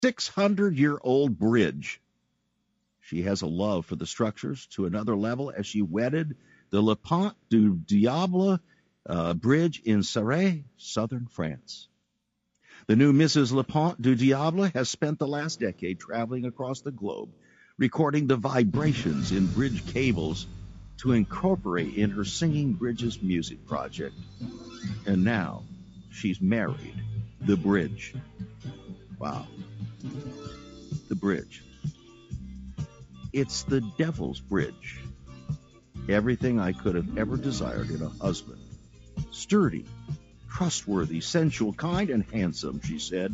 600-year-old bridge. She has a love for the structures to another level as she wedded the Le Pont du Diable Bridge in Sarre, southern France. The new Mrs. Le Pont du Diable has spent the last decade traveling across the globe, recording the vibrations in bridge cables to incorporate in her Singing Bridges music project. And now she's married the bridge. Wow. The bridge. It's the devil's bridge. Everything I could have ever desired in a husband. Sturdy, trustworthy, sensual, kind, and handsome, she said.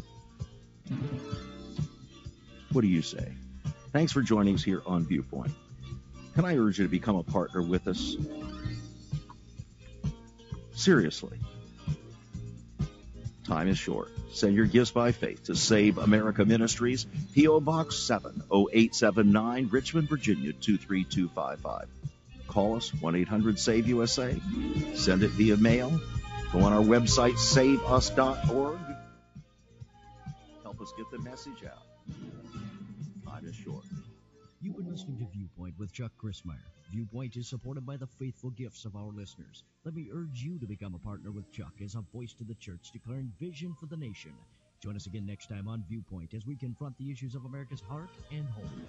What do you say? Thanks for joining us here on Viewpoint. Can I urge you to become a partner with us? Seriously. Time is short. Send your gifts by faith to Save America Ministries, P.O. Box 70879, Richmond, Virginia 23255. Call us, 1-800-SAVE-USA. Send it via mail. Go on our website, saveus.org. Help us get the message out. Time is short. You've been listening to Viewpoint with Chuck Crismier. Viewpoint is supported by the faithful gifts of our listeners. Let me urge you to become a partner with Chuck as a voice to the church declaring vision for the nation. Join us again next time on Viewpoint as we confront the issues of America's heart and home.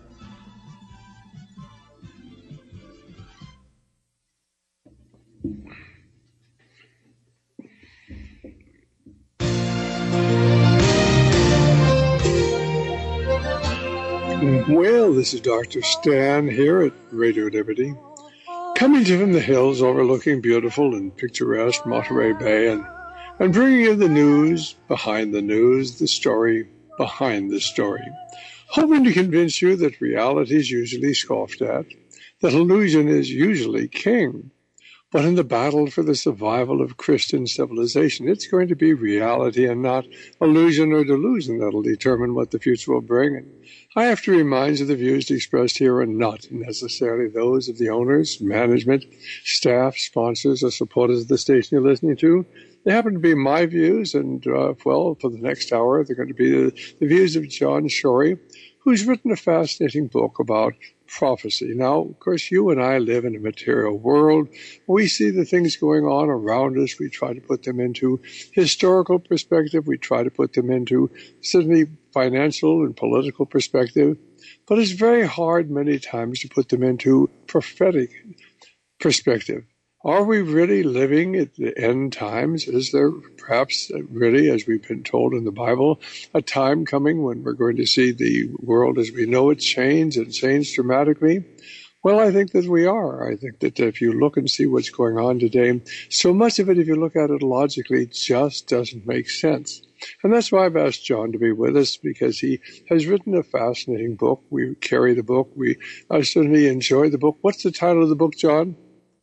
Well, this is Dr. Stan here at Radio Liberty, coming to you from the hills overlooking beautiful and picturesque Monterey Bay and bringing you the news behind the news, the story behind the story, hoping to convince you that reality is usually scoffed at, that illusion is usually king. But in the battle for the survival of Christian civilization, it's going to be reality and not illusion or delusion that will determine what the future will bring. And I have to remind you the views expressed here are not necessarily those of the owners, management, staff, sponsors, or supporters of the station you're listening to. They happen to be my views, and, for the next hour, they're going to be the views of John Shorey, who's written a fascinating book about prophecy. Now, of course, you and I live in a material world. We see the things going on around us. We try to put them into historical perspective. We try to put them into certainly financial and political perspective. But it's very hard many times to put them into prophetic perspective. Are we really living at the end times? Is there perhaps really, as we've been told in the Bible, a time coming when we're going to see the world as we know it change and change dramatically? Well, I think that we are. I think that if you look and see what's going on today, so much of it, if you look at it logically, just doesn't make sense. And that's why I've asked John to be with us, because he has written a fascinating book. We carry the book. We certainly enjoy the book. What's the title of the book, John?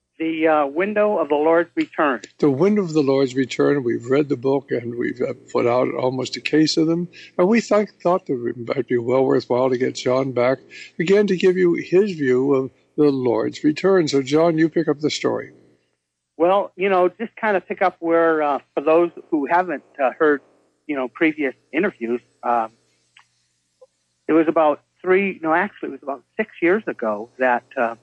The Window of the Lord's Return. The Window of the Lord's Return. We've read the book, and we've put out almost a case of them. And we thought that it might be well worthwhile to get John back again to give you his view of the Lord's return. So, John, you pick up the story. Well, just kind of pick up where, for those who haven't heard, previous interviews, it was about 6 years ago that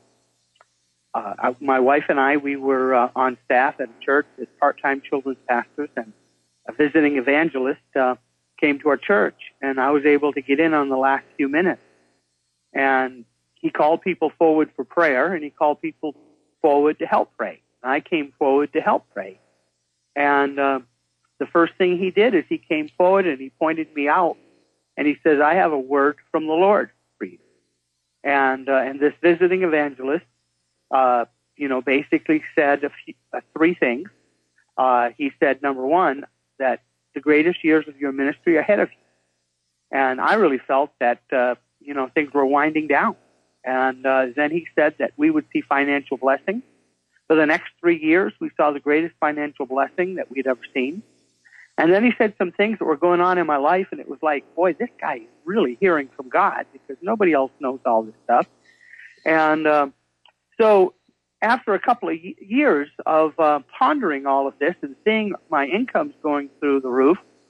my wife and I, we were on staff at a church as part-time children's pastors, and a visiting evangelist came to our church, and I was able to get in on the last few minutes. And he called people forward for prayer, and he called people forward to help pray. And I came forward to help pray. And the first thing he did is he came forward and he pointed me out, and he says, "I have a word from the Lord for you." And this visiting evangelist, basically said three things. He said, number one, that the greatest years of your ministry are ahead of you. And I really felt that, things were winding down. And then he said that we would see financial blessing. For the next 3 years, we saw the greatest financial blessing that we'd ever seen. And then he said some things that were going on in my life, and it was like, boy, this guy is really hearing from God, because nobody else knows all this stuff. And so after a couple of years of pondering all of this and seeing my incomes going through the roof,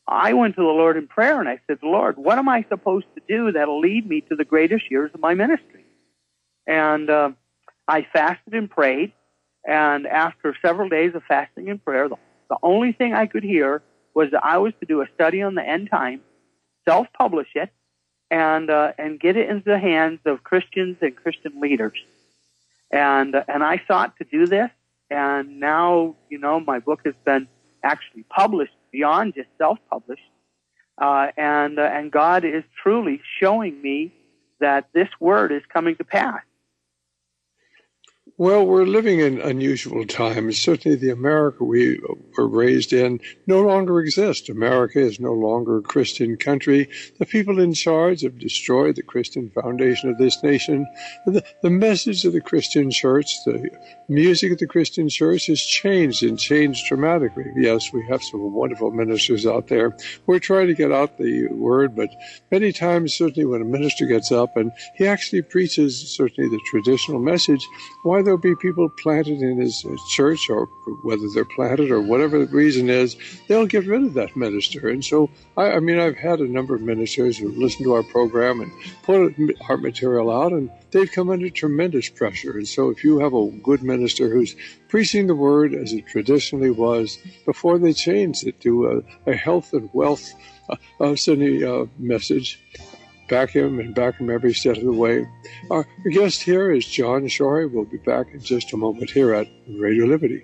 I went to the Lord in prayer, and I said, Lord, what am I supposed to do that'll lead me to the greatest years of my ministry? And I fasted and prayed, and after several days of fasting and prayer, the only thing I could hear was that I was to do a study on the end time, self-publish it, and get it into the hands of Christians and Christian leaders. And I sought to do this, and now, my book has been actually published beyond just self-published, and God is truly showing me that this word is coming to pass. Well, we're living in unusual times. Certainly the America we were raised in no longer exists. America is no longer a Christian country. The people in charge have destroyed the Christian foundation of this nation. The message of the Christian church, the music of the Christian church has changed and changed dramatically. Yes, we have some wonderful ministers out there. We're trying to get out the word, but many times, certainly when a minister gets up and he actually preaches certainly the traditional message, why there'll be people planted in his church, or whether they're planted or whatever the reason is, they'll get rid of that minister. And so, I've had a number of ministers who listen to our program and put our material out, and they've come under tremendous pressure. And so if you have a good minister who's preaching the word as it traditionally was before they changed it to a health and wealth message, back him every step of the way. Our guest here is John Shorey. We'll be back in just a moment here at Radio Liberty.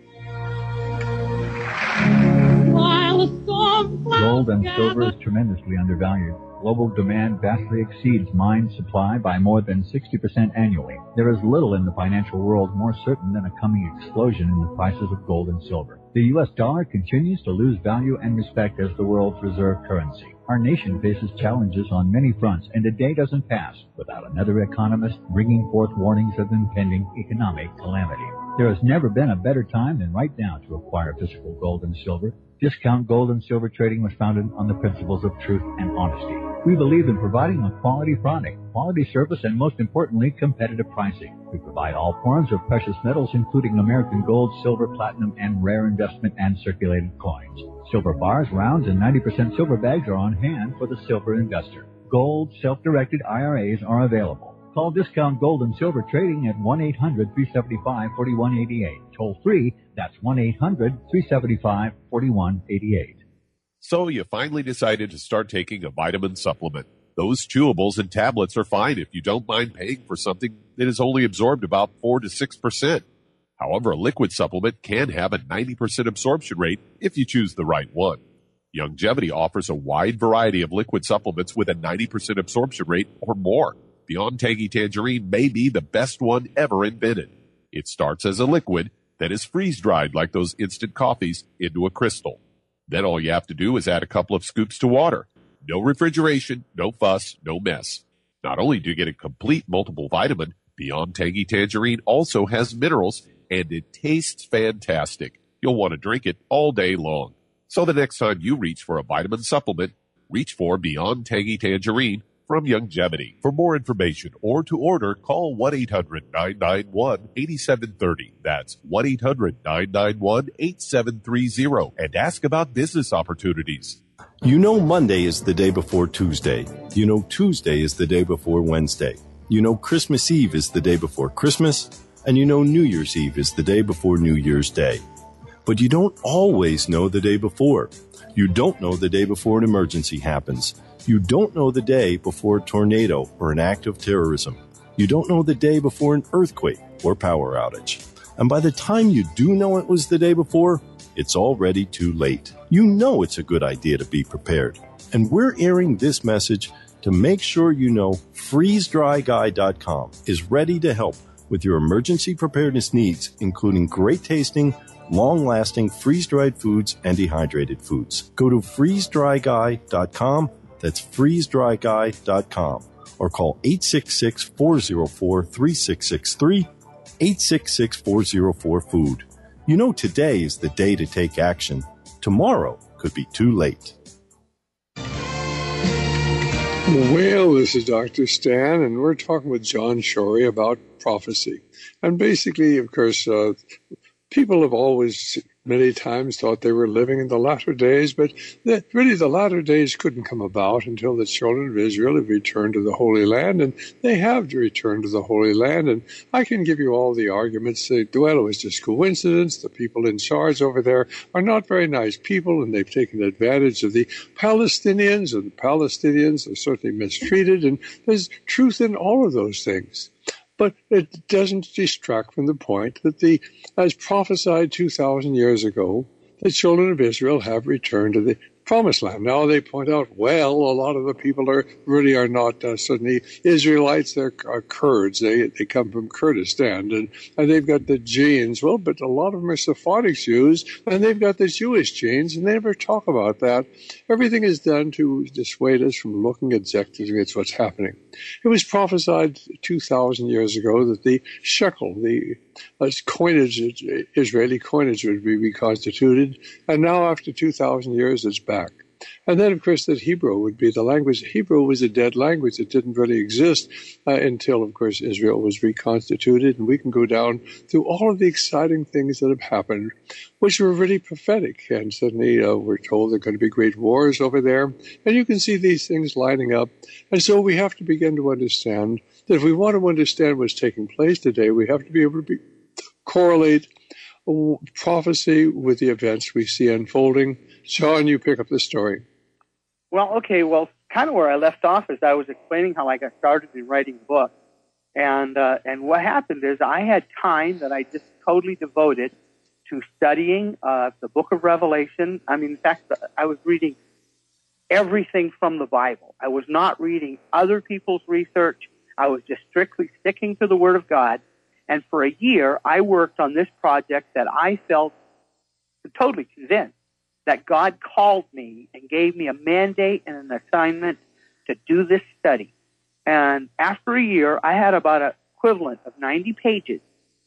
Gold and silver is tremendously undervalued. Global demand vastly exceeds mine supply by more than 60% annually. There is little in the financial world more certain than a coming explosion in the prices of gold and silver. The U.S. dollar continues to lose value and respect as the world's reserve currency. Our nation faces challenges on many fronts, and a day doesn't pass without another economist bringing forth warnings of impending economic calamity. There has never been a better time than right now to acquire physical gold and silver. Discount Gold and Silver Trading was founded on the principles of truth and honesty. We believe in providing a quality product, quality service, and most importantly, competitive pricing. We provide all forms of precious metals, including American gold, silver, platinum, and rare investment and circulated coins. Silver bars, rounds, and 90% silver bags are on hand for the silver investor. Gold self-directed IRAs are available. Call Discount Gold and Silver Trading at 1-800-375-4188. Toll free, that's 1-800-375-4188. So you finally decided to start taking a vitamin supplement. Those chewables and tablets are fine if you don't mind paying for something that is only absorbed about 4 to 6%. However, a liquid supplement can have a 90% absorption rate if you choose the right one. Youngevity offers a wide variety of liquid supplements with a 90% absorption rate or more. Beyond Tangy Tangerine may be the best one ever invented. It starts as a liquid that is freeze-dried like those instant coffees into a crystal. Then all you have to do is add a couple of scoops to water. No refrigeration, no fuss, no mess. Not only do you get a complete multiple vitamin, Beyond Tangy Tangerine also has minerals, and it tastes fantastic. You'll want to drink it all day long. So the next time you reach for a vitamin supplement, reach for Beyond Tangy Tangerine from Youngevity. For more information or to order, call 1-800-991-8730. That's 1-800-991-8730 and ask about business opportunities. You know Monday is the day before Tuesday. You know Tuesday is the day before Wednesday. You know Christmas Eve is the day before Christmas. And you know New Year's Eve is the day before New Year's Day. But you don't always know the day before. You don't know the day before an emergency happens. You don't know the day before a tornado or an act of terrorism. You don't know the day before an earthquake or power outage. And by the time you do know it was the day before, it's already too late. You know it's a good idea to be prepared. And we're airing this message to make sure you know FreezeDryGuy.com is ready to help with your emergency preparedness needs, including great tasting, long-lasting freeze-dried foods and dehydrated foods. Go to FreezeDryGuy.com. That's FreezeDryGuy.com. Or call 866-404-3663, 866-404-FOOD. You know today is the day to take action. Tomorrow could be too late. Well, this is Dr. Stan, and we're talking with John Shorey about prophecy. And basically, of course, people have always many times thought they were living in the latter days, but really the latter days couldn't come about until the children of Israel have returned to the Holy Land, and they have returned to the Holy Land. And I can give you all the arguments that, well, it was just coincidence. The people in charge over there are not very nice people, and they've taken advantage of the Palestinians, and the Palestinians are certainly mistreated, and there's truth in all of those things. But it doesn't distract from the point that as prophesied 2,000 years ago, the children of Israel have returned to the Promised Land. Now they point out, well, a lot of the people are not suddenly Israelites. They're Kurds. They come from Kurdistan, and they've got the genes. Well, but a lot of them are Sephardic Jews, and they've got the Jewish genes, and they never talk about that. Everything is done to dissuade us from looking objectively at what's happening. It was prophesied 2,000 years ago that the shekel, the coinage, Israeli coinage, would be reconstituted, and now after 2,000 years, it's back. And then, of course, that Hebrew would be the language. Hebrew was a dead language. It didn't really exist until, of course, Israel was reconstituted. And we can go down through all of the exciting things that have happened, which were really prophetic. And suddenly we're told there are going to be great wars over there. And you can see these things lining up. And so we have to begin to understand that if we want to understand what's taking place today, we have to be able to correlate prophecy with the events we see unfolding. Sean, you pick up the story. Well, okay. Well, kind of where I left off is I was explaining how I got started in writing a book. And what happened is I had time that I just totally devoted to studying the book of Revelation. I mean, in fact, I was reading everything from the Bible. I was not reading other people's research. I was just strictly sticking to the Word of God. And for a year, I worked on this project that I felt totally convinced that God called me and gave me a mandate and an assignment to do this study. And after a year, I had about an equivalent of 90 pages.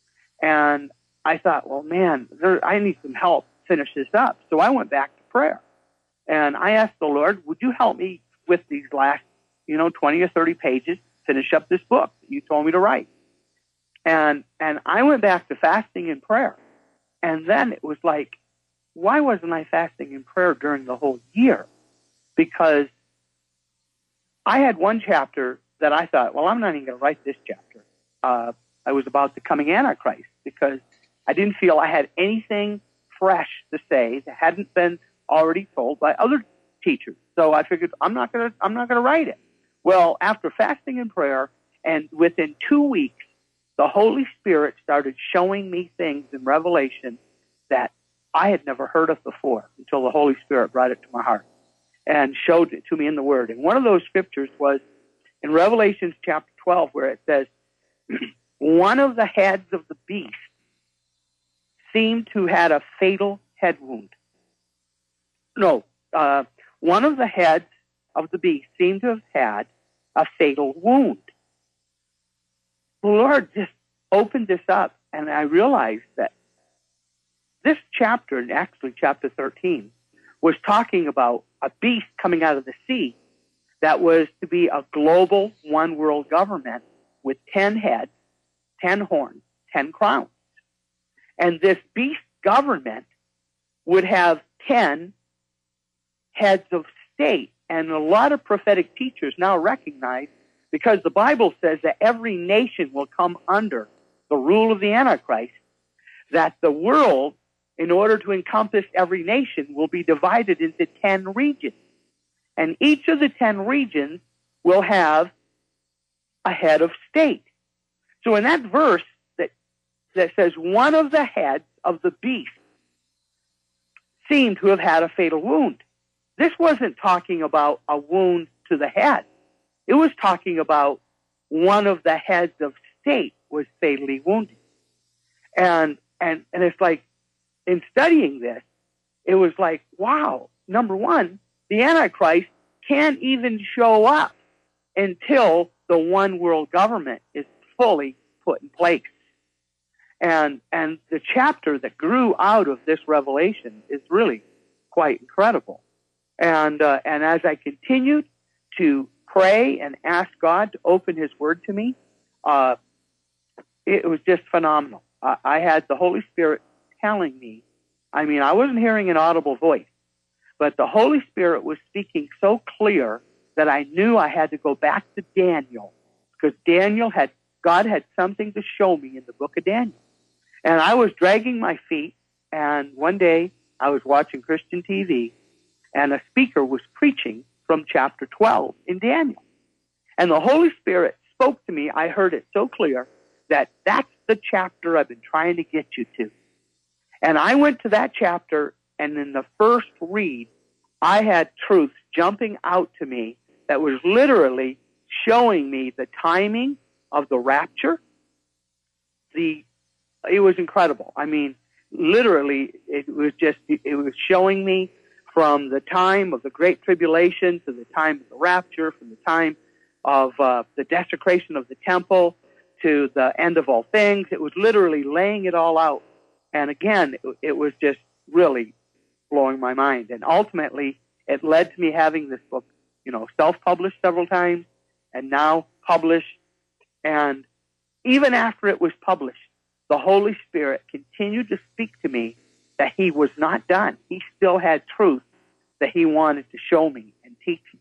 And I thought, well, man, I need some help to finish this up. So I went back to prayer. And I asked the Lord, would you help me with these last, 20 or 30 pages, finish up this book that you told me to write? And I went back to fasting and prayer. And then it was like, why wasn't I fasting in prayer during the whole year? Because I had one chapter that I thought, well, I'm not even going to write this chapter. I was about the coming Antichrist because I didn't feel I had anything fresh to say that hadn't been already told by other teachers. So I figured I'm not going to write it. Well, after fasting and prayer, and within 2 weeks, the Holy Spirit started showing me things in Revelation that I had never heard of before until the Holy Spirit brought it to my heart and showed it to me in the Word. And one of those scriptures was in Revelation chapter 12, where it says, one of the heads of the beast seemed to have had a fatal head wound. No, one of the heads of the beast seemed to have had a fatal wound. The Lord just opened this up, and I realized that this chapter, and actually chapter 13, was talking about a beast coming out of the sea that was to be a global one-world government with 10 heads, 10 horns, 10 crowns. And this beast government would have 10 heads of state. And a lot of prophetic teachers now recognize, because the Bible says that every nation will come under the rule of the Antichrist, that the world, in order to encompass every nation, will be divided into 10 regions. And each of the 10 regions will have a head of state. So in that verse that says one of the heads of the beast seemed to have had a fatal wound, this wasn't talking about a wound to the head. It was talking about one of the heads of state was fatally wounded. And it's like, in studying this, it was like, wow, number one, the Antichrist can't even show up until the one world government is fully put in place. And the chapter that grew out of this revelation is really quite incredible. And as I continued to pray and ask God to open His Word to me, it was just phenomenal. I had the Holy Spirit telling me I mean, I wasn't hearing an audible voice, but the Holy Spirit was speaking so clear that I knew I had to go back to Daniel, because God had something to show me in the book of Daniel. And I was dragging my feet, and one day I was watching Christian TV, and a speaker was preaching from chapter 12 in Daniel. And the Holy Spirit spoke to me. I heard it so clear that that's the chapter I've been trying to get you to. And I went to that chapter, and in the first read, I had truths jumping out to me that was literally showing me the timing of the rapture. It was incredible. I mean, literally, it was showing me from the time of the Great Tribulation to the time of the rapture, from the time of the desecration of the temple to the end of all things. It was literally laying it all out. And again, it was just really blowing my mind. And ultimately, it led to me having this book, self-published several times and now published. And even after it was published, the Holy Spirit continued to speak to me that he was not done. He still had truth that he wanted to show me and teach me.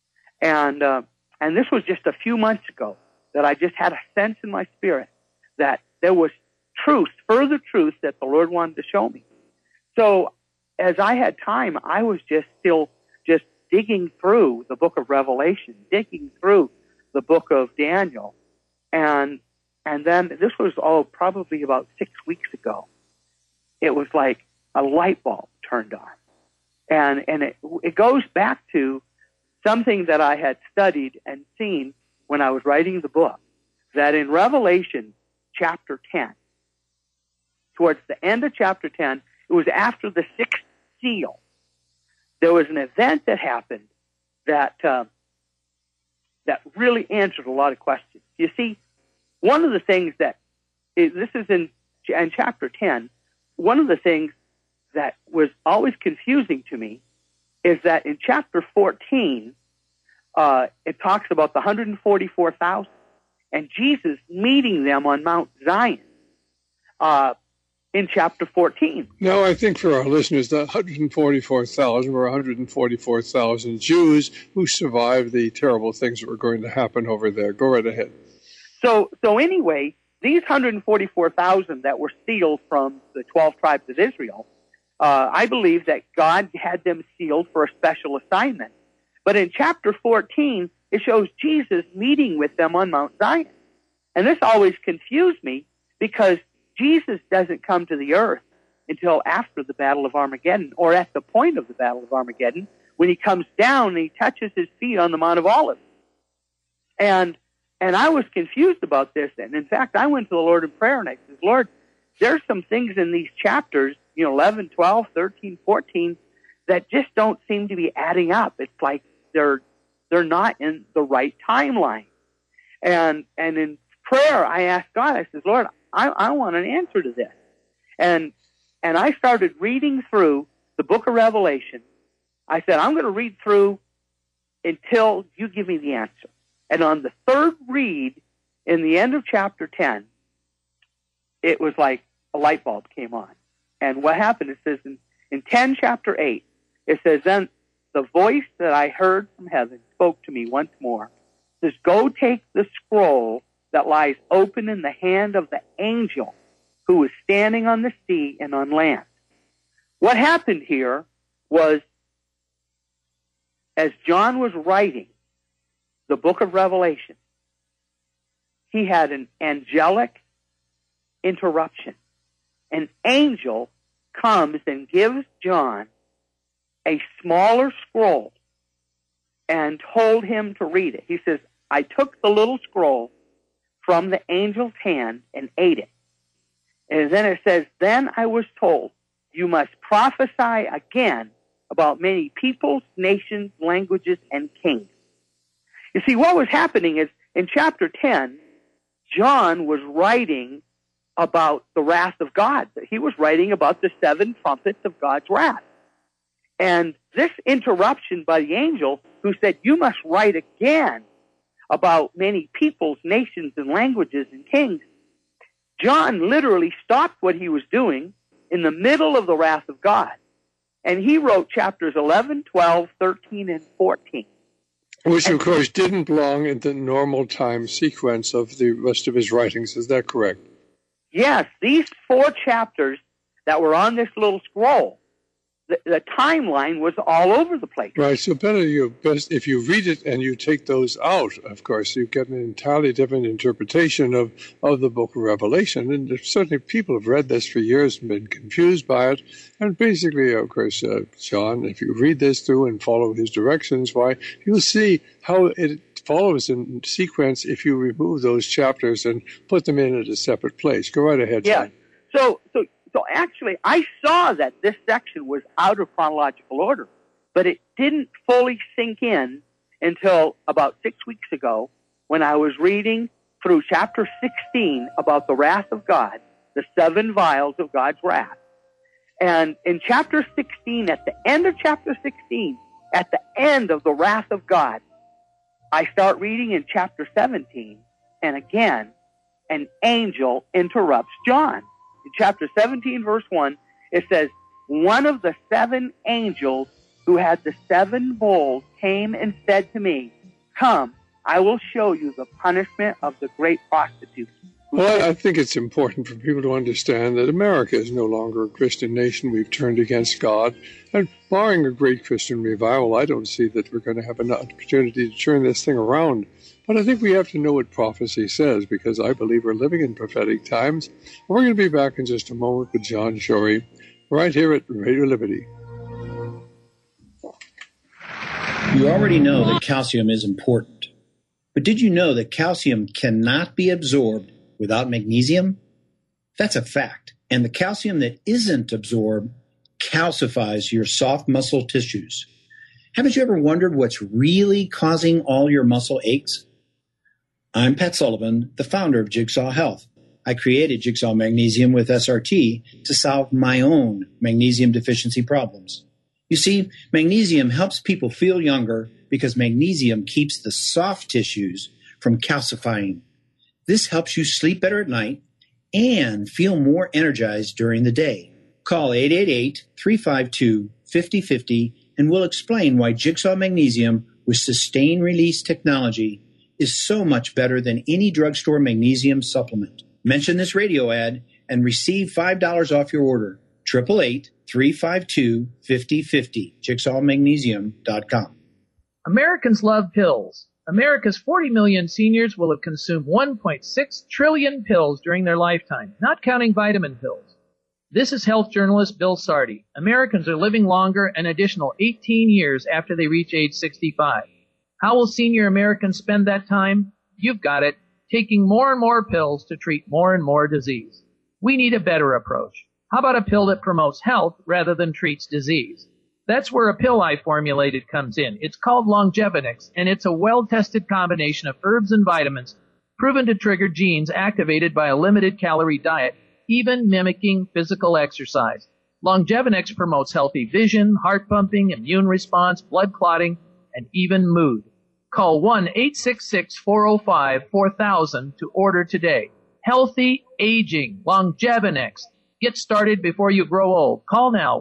And this was just a few months ago that I just had a sense in my spirit that there was truth, further truth that the Lord wanted to show me. So as I had time, I was just digging through the book of Revelation, digging through the book of Daniel. And then this was probably about 6 weeks ago. It was like a light bulb turned on. And it goes back to something that I had studied and seen when I was writing the book, that in Revelation chapter 10, towards the end of chapter 10, it was after the sixth seal, there was an event that happened that really answered a lot of questions. You see, one of the things this is in chapter 10, one of the things that was always confusing to me is that in chapter 14, it talks about the 144,000 and Jesus meeting them on Mount Zion in chapter 14. No, I think for our listeners, the 144,000 were 144,000 Jews who survived the terrible things that were going to happen over there. Go right ahead. So anyway, these 144,000 that were sealed from the 12 tribes of Israel, I believe that God had them sealed for a special assignment. But in chapter 14, it shows Jesus meeting with them on Mount Zion. And this always confused me because Jesus doesn't come to the earth until after the Battle of Armageddon, or at the point of the Battle of Armageddon, when he comes down and he touches his feet on the Mount of Olives. And I was confused about this. And in fact, I went to the Lord in prayer and I said, Lord, there's some things in these chapters, 11, 12, 13, 14, that just don't seem to be adding up. It's like they're not in the right timeline. And in prayer, I asked God, I said, Lord, I want an answer to this. And I started reading through the book of Revelation. I said, I'm going to read through until you give me the answer. And on the third read, in the end of chapter 10, it was like a light bulb came on. And what happened, it says in 10 chapter 8, it says, then the voice that I heard from heaven spoke to me once more. It says, go take the scroll that lies open in the hand of the angel who was standing on the sea and on land. What happened here was, as John was writing the book of Revelation, he had an angelic interruption. An angel comes and gives John a smaller scroll and told him to read it. He says, I took the little scroll from the angel's hand and ate it. And then it says, then I was told, you must prophesy again about many peoples, nations, languages, and kings. You see, what was happening is, in chapter 10, John was writing about the wrath of God. He was writing about the 7 trumpets of God's wrath. And this interruption by the angel, who said, you must write again about many peoples, nations, and languages and kings, John literally stopped what he was doing in the middle of the wrath of God. And he wrote chapters 11, 12, 13, and 14. Which, of course, didn't belong in the normal time sequence of the rest of his writings. Is that correct? Yes, these 4 chapters that were on this little scroll, the timeline was all over the place. Right, so best if you read it and you take those out, of course, you get an entirely different interpretation of the book of Revelation. And certainly people have read this for years and been confused by it. And basically, of course, John, if you read this through and follow his directions, why, you'll see how it follows in sequence if you remove those chapters and put them in at a separate place. Go right ahead, Yeah. John. So actually, I saw that this section was out of chronological order, but it didn't fully sink in until about 6 weeks ago when I was reading through chapter 16 about the wrath of God, the 7 vials of God's wrath. And in chapter 16, at the end of chapter 16, at the end of the wrath of God, I start reading in chapter 17, and again, an angel interrupts John. In chapter 17, verse 1, it says, one of the 7 angels who had the 7 bowls came and said to me, come, I will show you the punishment of the great prostitute. Well, I think it's important for people to understand that America is no longer a Christian nation. We've turned against God. And barring a great Christian revival, I don't see that we're going to have an opportunity to turn this thing around. But I think we have to know what prophecy says, because I believe we're living in prophetic times. We're going to be back in just a moment with John Shorey, right here at Radio Liberty. You already know that calcium is important. But did you know that calcium cannot be absorbed without magnesium? That's a fact. And the calcium that isn't absorbed calcifies your soft muscle tissues. Haven't you ever wondered what's really causing all your muscle aches? I'm Pat Sullivan, the founder of Jigsaw Health. I created Jigsaw Magnesium with SRT to solve my own magnesium deficiency problems. You see, magnesium helps people feel younger because magnesium keeps the soft tissues from calcifying. This helps you sleep better at night and feel more energized during the day. Call 888-352-5050 and we'll explain why Jigsaw Magnesium with sustained release technology is so much better than any drugstore magnesium supplement. Mention this radio ad and receive $5 off your order. 888-352-5050. JigsawMagnesium.com. Americans love pills. America's 40 million seniors will have consumed 1.6 trillion pills during their lifetime, not counting vitamin pills. This is health journalist Bill Sardi. Americans are living longer an additional 18 years after they reach age 65. How will senior Americans spend that time? You've got it, taking more and more pills to treat more and more disease. We need a better approach. How about a pill that promotes health rather than treats disease? That's where a pill I formulated comes in. It's called Longevinix, and it's a well-tested combination of herbs and vitamins proven to trigger genes activated by a limited-calorie diet, even mimicking physical exercise. Longevinix promotes healthy vision, heart pumping, immune response, blood clotting, and even mood. Call 1-866-405-4000 to order today. Healthy aging, Longevinix. Get started before you grow old. Call now,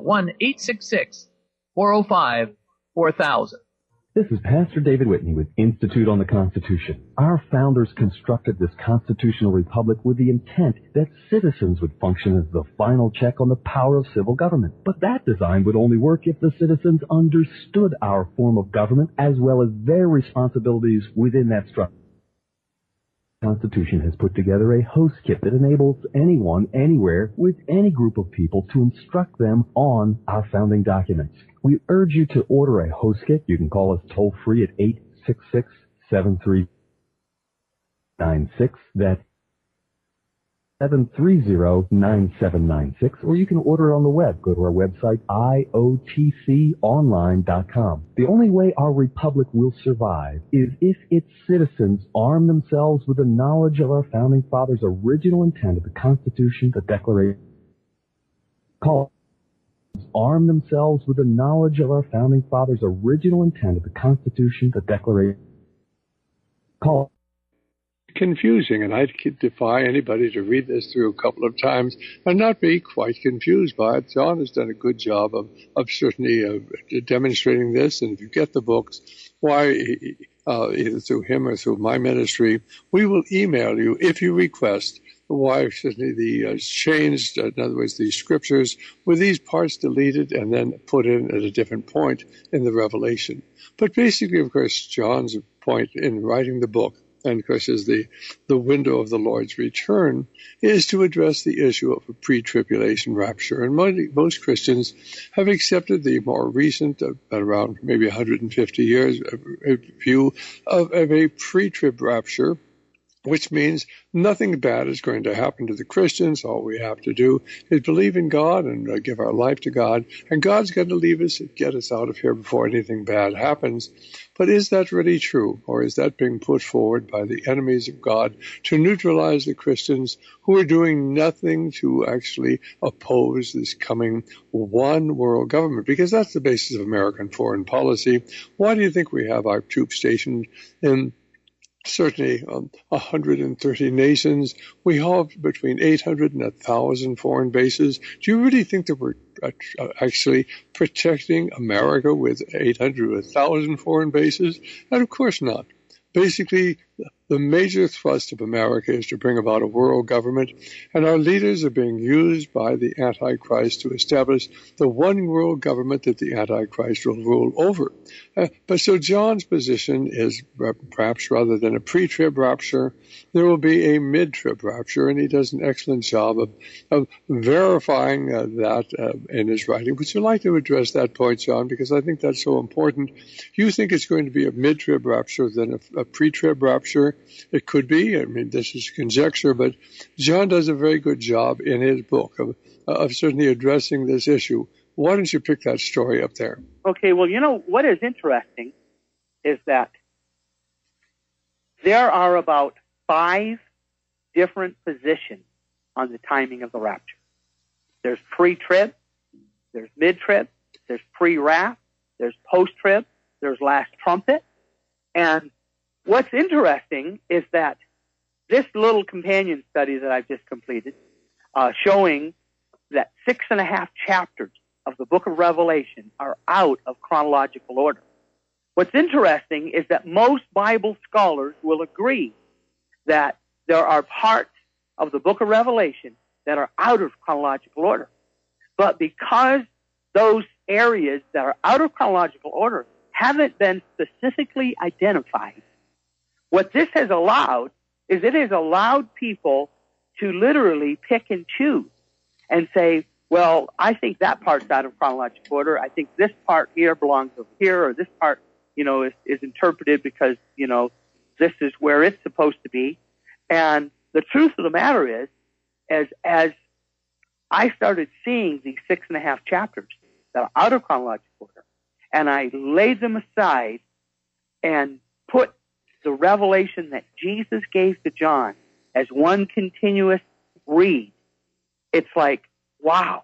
1-866-405-4000. This is Pastor David Whitney with Institute on the Constitution. Our founders constructed this constitutional republic with the intent that citizens would function as the final check on the power of civil government. But that design would only work if the citizens understood our form of government as well as their responsibilities within that structure. The Constitution has put together a host kit that enables anyone, anywhere, with any group of people to instruct them on our founding documents. We urge you to order a host kit. You can call us toll-free at 866-7396. That's 730-9796. Or you can order it on the web. Go to our website, iotconline.com. The only way our republic will survive is if its citizens arm themselves with the knowledge of our founding fathers' original intent of the Constitution, the Declaration. Arm themselves with the knowledge of our founding fathers' original intent of the Constitution, the Declaration. confusing, and I defy anybody to read this through a couple of times and not be quite confused by it. John has done a good job of certainly demonstrating this, and if you get the books, why, either through him or through my ministry, we will email you if you request why certainly the changed, in other words, the scriptures with these parts deleted and then put in at a different point in the Revelation. But basically, of course, John's point in writing the book, and of course is the window of the Lord's return, is to address the issue of a pre-tribulation rapture. And most Christians have accepted the more recent, around maybe 150 years, view of a pre-trib rapture, which means nothing bad is going to happen to the Christians. All we have to do is believe in God and give our life to God, and God's going to leave us and get us out of here before anything bad happens. But is that really true, or is that being put forward by the enemies of God to neutralize the Christians who are doing nothing to actually oppose this coming one world government? Because that's the basis of American foreign policy. Why do you think we have our troops stationed in certainly 130 nations? We have between 800 and 1,000 foreign bases. Do you really think that we're actually protecting America with 800 or 1,000 foreign bases? And of course not. Basically, the major thrust of America is to bring about a world government, and our leaders are being used by the Antichrist to establish the one world government that the Antichrist will rule over. But so John's position is perhaps rather than a pre-trib rapture, there will be a mid-trib rapture, and he does an excellent job of verifying that in his writing. Would you like to address that point, John, because I think that's so important? You think it's going to be a mid-trib rapture than a pre-trib rapture? It could be. I mean, this is conjecture, but John does a very good job in his book of certainly addressing this issue. Why don't you pick that story up there? Okay, well, you know, what is interesting is that there are about 5 different positions on the timing of the rapture. There's pre-trib, there's mid-trib, there's pre-wrath, there's post-trib, there's last trumpet, and what's interesting is that this little companion study that I've just completed, showing that 6.5 chapters of the book of Revelation are out of chronological order. What's interesting is that most Bible scholars will agree that there are parts of the book of Revelation that are out of chronological order. But because those areas that are out of chronological order haven't been specifically identified, what this has allowed is it has allowed people to literally pick and choose and say, well, I think that part's out of chronological order. I think this part here belongs over here, or this part, you know, is interpreted because, you know, this is where it's supposed to be. And the truth of the matter is, as I started seeing these 6.5 chapters that are out of chronological order, and I laid them aside and put the revelation that Jesus gave to John as one continuous read, it's like, wow,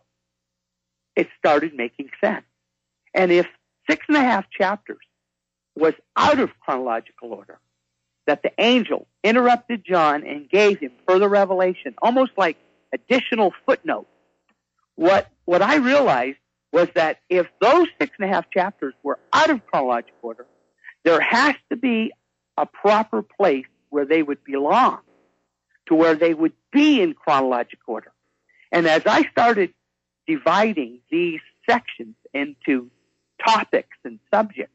it started making sense. And if 6.5 chapters was out of chronological order, that the angel interrupted John and gave him further revelation, almost like additional footnotes, what I realized was that if those 6.5 chapters were out of chronological order, there has to be a proper place where they would belong, to where they would be in chronological order. And as I started dividing these sections into topics and subjects,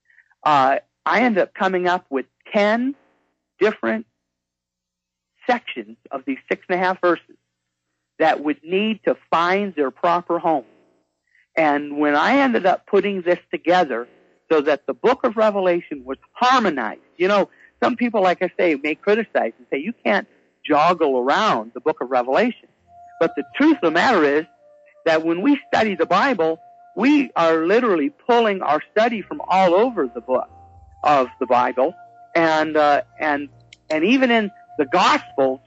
I ended up coming up with 10 different sections of these 6.5 verses that would need to find their proper home. And when I ended up putting this together so that the book of Revelation was harmonized, you know, some people, like I say, may criticize and say, you can't joggle around the book of Revelation. But the truth of the matter is that when we study the Bible, we are literally pulling our study from all over the book of the Bible. And even in the Gospels,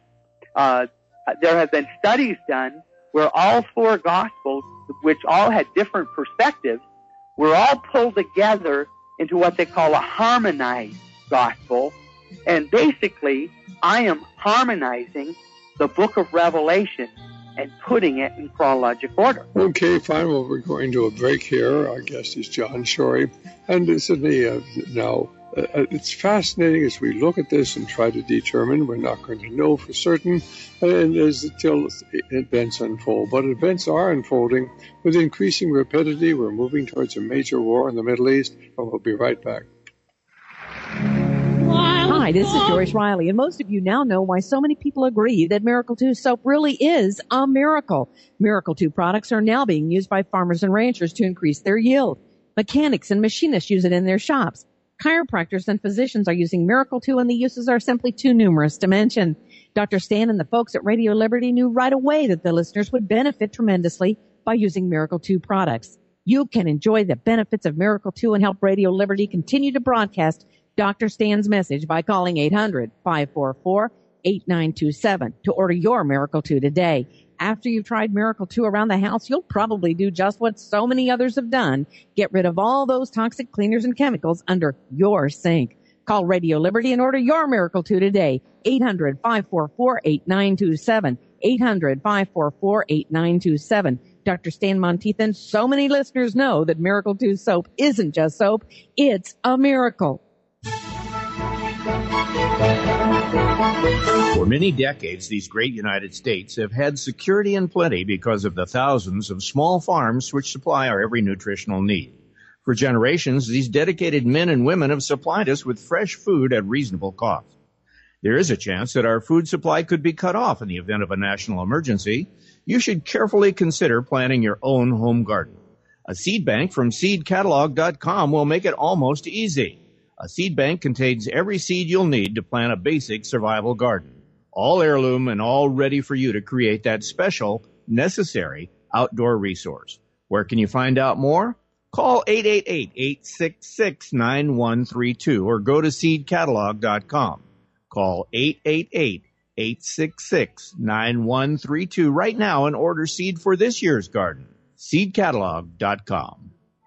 there have been studies done where all 4 Gospels, which all had different perspectives, were all pulled together into what they call a harmonized gospel. And basically, I am harmonizing the book of Revelation and putting it in chronological order. Okay, fine. Well, we're going to a break here. Our guest is John Shorey. And certainly now, it's fascinating as we look at this and try to determine. We're not going to know for certain until events unfold. But events are unfolding with increasing rapidity. We're moving towards a major war in the Middle East, and we'll be right back. Hi, this is Joyce Riley, and most of you now know why so many people agree that Miracle 2 soap really is a miracle. Miracle 2 products are now being used by farmers and ranchers to increase their yield. Mechanics and machinists use it in their shops. Chiropractors and physicians are using Miracle 2, and the uses are simply too numerous to mention. Dr. Stan and the folks at Radio Liberty knew right away that the listeners would benefit tremendously by using Miracle 2 products. You can enjoy the benefits of Miracle 2 and help Radio Liberty continue to broadcast Dr. Stan's message by calling 800-544-8927 to order your Miracle 2 today. After you've tried Miracle 2 around the house, you'll probably do just what so many others have done. Get rid of all those toxic cleaners and chemicals under your sink. Call Radio Liberty and order your Miracle 2 today. 800-544-8927. 800-544-8927. Dr. Stan Monteith and so many listeners know that Miracle 2 soap isn't just soap. It's a miracle. For many decades, these great United States have had security and plenty because of the thousands of small farms which supply our every nutritional need. For generations, these dedicated men and women have supplied us with fresh food at reasonable cost. There is a chance that our food supply could be cut off in the event of a national emergency. You should carefully consider planting your own home garden. A seed bank from seedcatalog.com will make it almost easy. A seed bank contains every seed you'll need to plant a basic survival garden, all heirloom and all ready for you to create that special, necessary outdoor resource. Where can you find out more? Call 888-866-9132 or go to seedcatalog.com. Call 888-866-9132 right now and order seed for this year's garden. seedcatalog.com.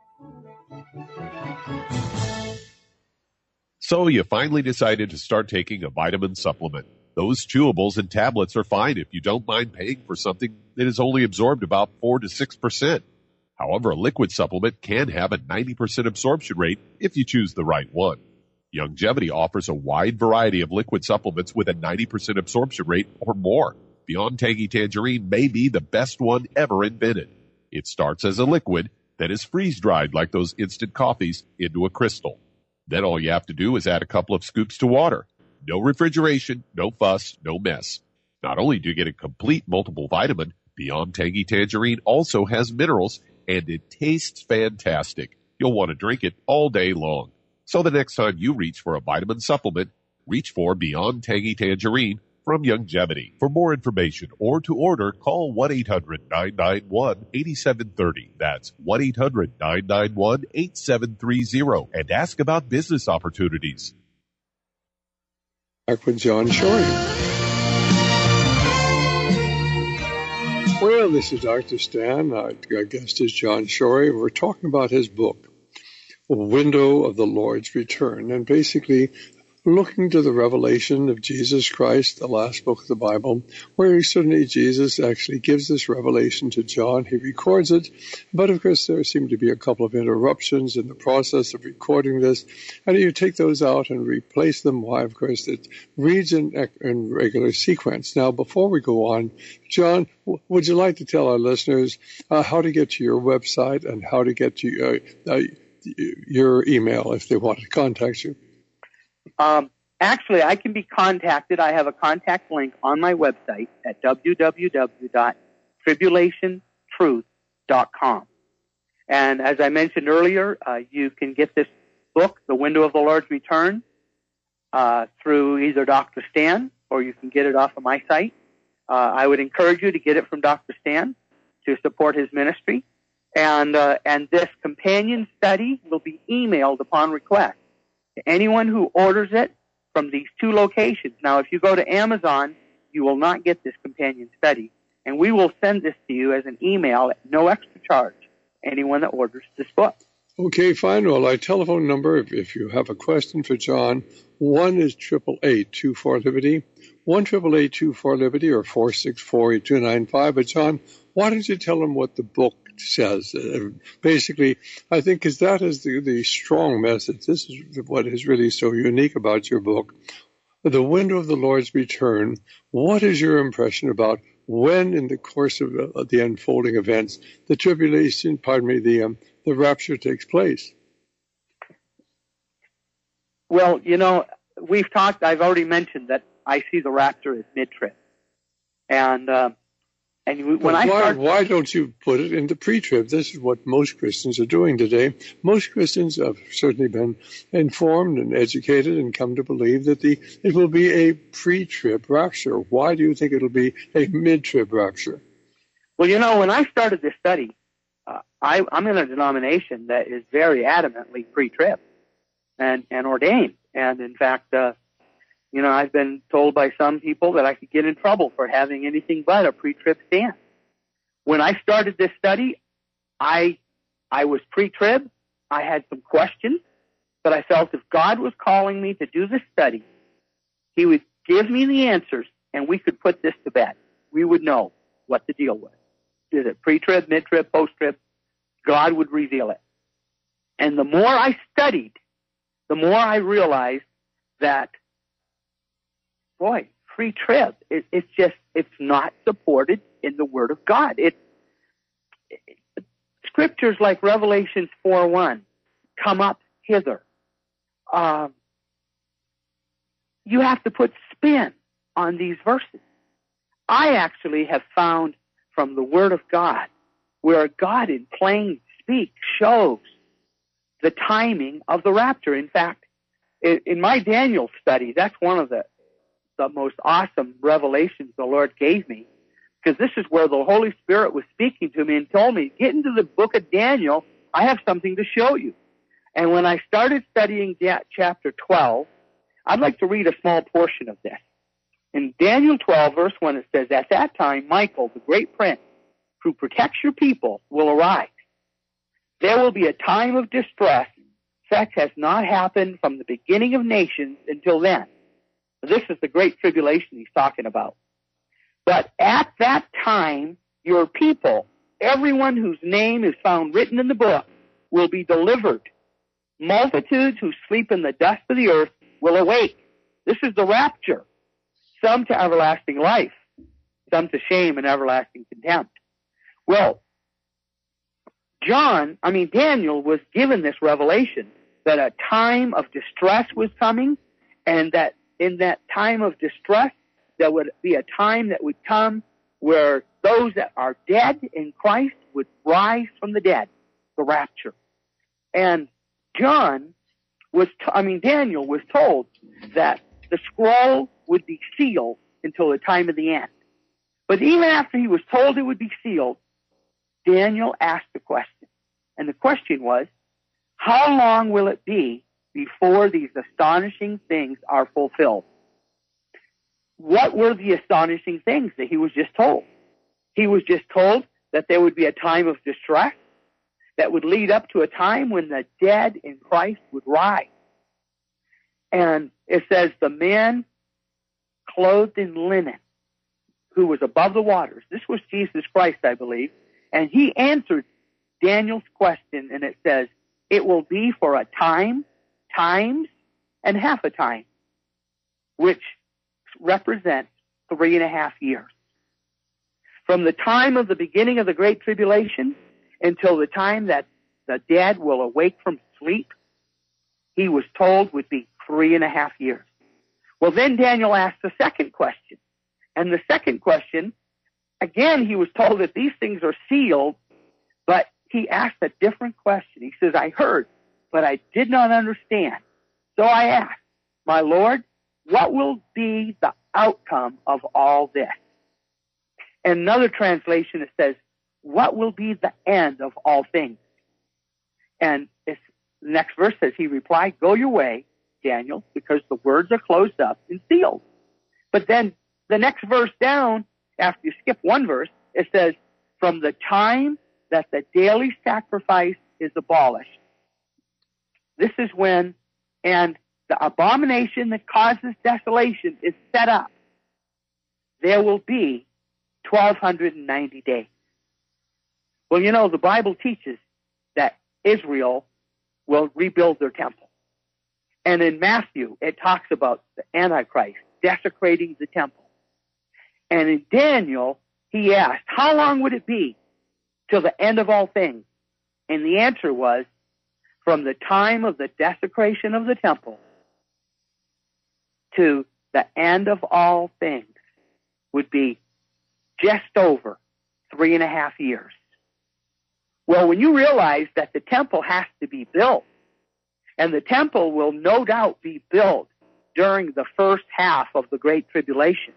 So you finally decided to start taking a vitamin supplement. Those chewables and tablets are fine if you don't mind paying for something that is only absorbed about 4 to 6%. However, a liquid supplement can have a 90% absorption rate if you choose the right one. Youngevity offers a wide variety of liquid supplements with a 90% absorption rate or more. Beyond Tangy Tangerine may be the best one ever invented. It starts as a liquid that is freeze-dried like those instant coffees into a crystal. Then all you have to do is add a couple of scoops to water. No refrigeration, no fuss, no mess. Not only do you get a complete multiple vitamin, Beyond Tangy Tangerine also has minerals, and it tastes fantastic. You'll want to drink it all day long. So the next time you reach for a vitamin supplement, reach for Beyond Tangy Tangerine from Youngevity. For more information or to order, call 1-800-991-8730. That's 1-800-991-8730 and ask about business opportunities. Back with John Shorey. Well, this is Dr. Stan. Our guest is John Shorey. We're talking about his book, A Window of the Lord's Return, and basically looking to the revelation of Jesus Christ, the last book of the Bible, where certainly Jesus actually gives this revelation to John. He records it, but of course there seem to be a couple of interruptions in the process of recording this, and you take those out and replace them. Why, of course, it reads in regular sequence. Now, before we go on, John, would you like to tell our listeners how to get to your website and how to get to your email if they want to contact you? Actually, I can be contacted. I have a contact link on my website at www.tribulationtruth.com. And as I mentioned earlier, you can get this book, The Window of the Lord's Return, through either Dr. Stan or you can get it off of my site. I would encourage you to get it from Dr. Stan to support his ministry. And this companion study will be emailed upon request to anyone who orders it from these two locations. Now, if you go to Amazon, you will not get this companion study, and we will send this to you as an email at no extra charge, anyone that orders this book. Okay, fine. Well, our telephone number, if you have a question for John, 1 is 888-24-LIBERTY, 1-888-24-LIBERTY, or 464-8295. But John, why don't you tell them what the book says? Basically, I think because that is the strong message. This is what is really so unique about your book. The window of the Lord's return. What is your impression about when, in the course of the unfolding events, the tribulation, the rapture takes place? Well, I've already mentioned that I see the rapture as mid-trib. Why don't you put it into pre-trib? This is what most Christians are doing today. Most Christians have certainly been informed and educated and come to believe that it will be a pre-trib rapture. Why do you think it'll be a mid-trib rapture? Well, when I started this study, I'm in a denomination that is very adamantly pre-trib and ordained. And in fact, I've been told by some people that I could get in trouble for having anything but a pre-trib stance. When I started this study, I was pre-trib. I had some questions, but I felt if God was calling me to do this study, He would give me the answers and we could put this to bed. We would know what the deal was. Is it pre-trib, mid-trib, post-trib? God would reveal it. And the more I studied, the more I realized that, boy, pre-trib, it's not supported in the Word of God. Scriptures like Revelations 4:1 come up hither. You have to put spin on these verses. I actually have found from the Word of God where God in plain speak shows the timing of the rapture. In fact, in my Daniel study, that's one of the most awesome revelations the Lord gave me, because this is where the Holy Spirit was speaking to me and told me, get into the book of Daniel, I have something to show you. And when I started studying chapter 12, I'd like to read a small portion of this. In Daniel 12, verse 1, it says, "At that time, Michael, the great prince, who protects your people, will arise. There will be a time of distress such has not happened from the beginning of nations until then." This is the great tribulation he's talking about. "But at that time, your people, everyone whose name is found written in the book, will be delivered. Multitudes who sleep in the dust of the earth will awake." This is the rapture. Some to everlasting life, some to shame and everlasting contempt. Well, Daniel was given this revelation that a time of distress was coming, and that in that time of distress, there would be a time that would come where those that are dead in Christ would rise from the dead, the rapture. And Daniel was told that the scroll would be sealed until the time of the end. But even after he was told it would be sealed, Daniel asked a question. And the question was, how long will it be before these astonishing things are fulfilled? What were the astonishing things that he was just told? He was just told that there would be a time of distress that would lead up to a time when the dead in Christ would rise. And it says, the man clothed in linen, who was above the waters. This was Jesus Christ, I believe. And he answered Daniel's question, and it says, it will be for a time, times, and half a time, which represents 3.5 years. From the time of the beginning of the Great Tribulation until the time that the dead will awake from sleep, he was told would be 3.5 years. Well, then Daniel asked the second question. And the second question, again, he was told that these things are sealed, but he asked a different question. He says, I heard, but I did not understand. So I asked, my Lord, what will be the outcome of all this? And another translation, it says, what will be the end of all things? And the next verse says, he replied, go your way, Daniel, because the words are closed up and sealed. But then the next verse down, after you skip one verse, it says, from the time that the daily sacrifice is abolished this is when, and the abomination that causes desolation is set up. There will be 1,290 days. Well, you know, the Bible teaches that Israel will rebuild their temple. And in Matthew, it talks about the Antichrist desecrating the temple. And in Daniel, he asked, how long would it be till the end of all things? And the answer was, from the time of the desecration of the temple to the end of all things would be just over 3.5 years. Well, when you realize that the temple has to be built, and the temple will no doubt be built during the first half of the Great Tribulation,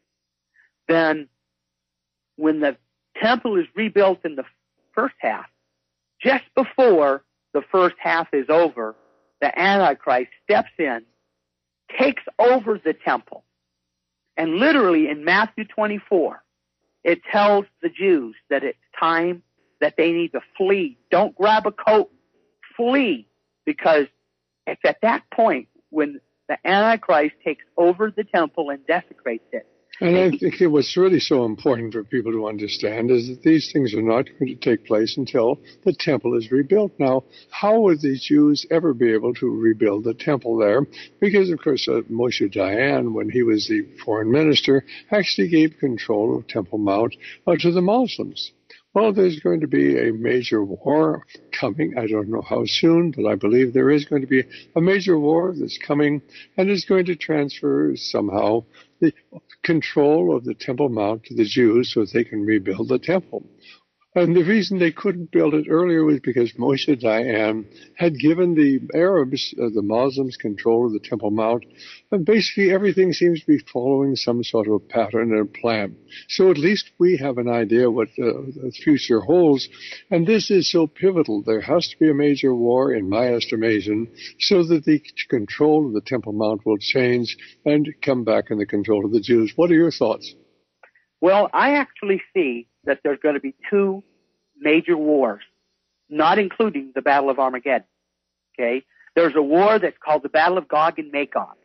then when the temple is rebuilt in the first half, just before the first half is over, the Antichrist steps in, takes over the temple. And literally in Matthew 24, it tells the Jews that it's time that they need to flee. Don't grab a coat, flee, because it's at that point when the Antichrist takes over the temple and desecrates it. And I think what's really so important for people to understand is that these things are not going to take place until the temple is rebuilt. Now, how would the Jews ever be able to rebuild the temple there? Because, of course, Moshe Dayan, when he was the foreign minister, actually gave control of Temple Mount to the Muslims. Well, there's going to be a major war coming. I don't know how soon, but I believe there is going to be a major war that's coming, and is going to transfer somehow the control of the Temple Mount to the Jews so that they can rebuild the temple. And the reason they couldn't build it earlier was because Moshe Dayan had given the Arabs, the Muslims, control of the Temple Mount. And basically everything seems to be following some sort of pattern and plan. So at least we have an idea what the future holds. And this is so pivotal. There has to be a major war, in my estimation, so that the control of the Temple Mount will change and come back in the control of the Jews. What are your thoughts? Well, I actually see that there's going to be 2 major wars, not including the Battle of Armageddon. Okay? There's a war that's called the Battle of Gog and Magog.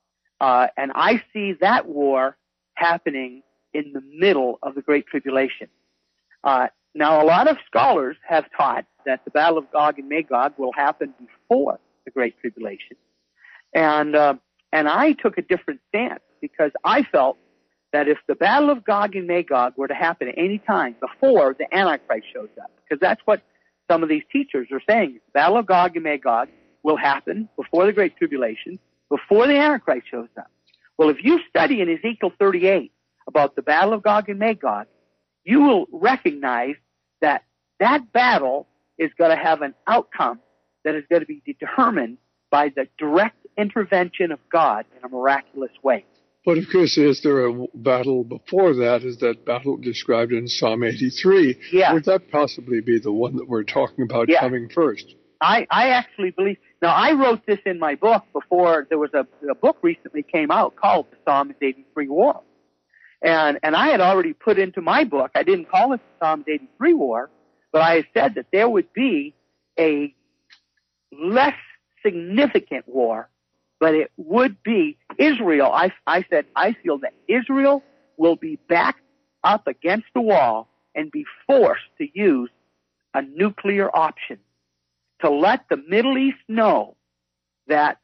And I see that war happening in the middle of the Great Tribulation. Now, a lot of scholars have taught that the Battle of Gog and Magog will happen before the Great Tribulation. And I took a different stance because I felt that if the Battle of Gog and Magog were to happen at any time before the Antichrist shows up, because that's what some of these teachers are saying, the Battle of Gog and Magog will happen before the Great Tribulation, before the Antichrist shows up. Well, if you study in Ezekiel 38 about the Battle of Gog and Magog, you will recognize that that battle is going to have an outcome that is going to be determined by the direct intervention of God in a miraculous way. But of course, is there a battle before that? Is that battle described in Psalm 83? Yeah. Would that possibly be the one that we're talking about coming first? I actually believe. Now, I wrote this in my book before there was a book recently came out called The Psalms 83 War. And I had already put into my book, I didn't call it the Psalms 83 War, but I had said that there would be a less significant war, but it would be Israel. I said, I feel that Israel will be backed up against the wall and be forced to use a nuclear option to let the Middle East know that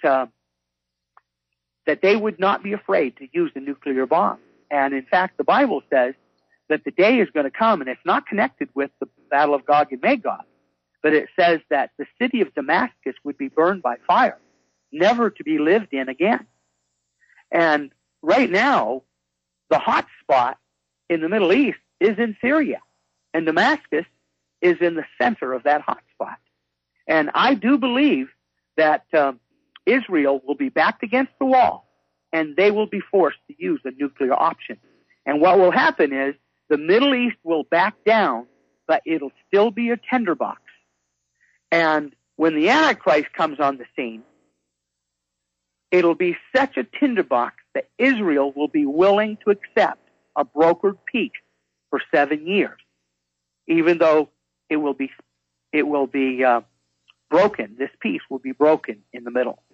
that they would not be afraid to use a nuclear bomb. And in fact, the Bible says that the day is going to come, and it's not connected with the Battle of Gog and Magog, but it says that the city of Damascus would be burned by fire, never to be lived in again. And right now, the hot spot in the Middle East is in Syria, and Damascus is in the center of that hot spot. And I do believe that Israel will be backed against the wall, and they will be forced to use a nuclear option. And what will happen is the Middle East will back down, but it'll still be a tinderbox. And when the Antichrist comes on the scene, it'll be such a tinderbox that Israel will be willing to accept a brokered peace for 7 years, even though it will be broken. This peace will be broken in the middle.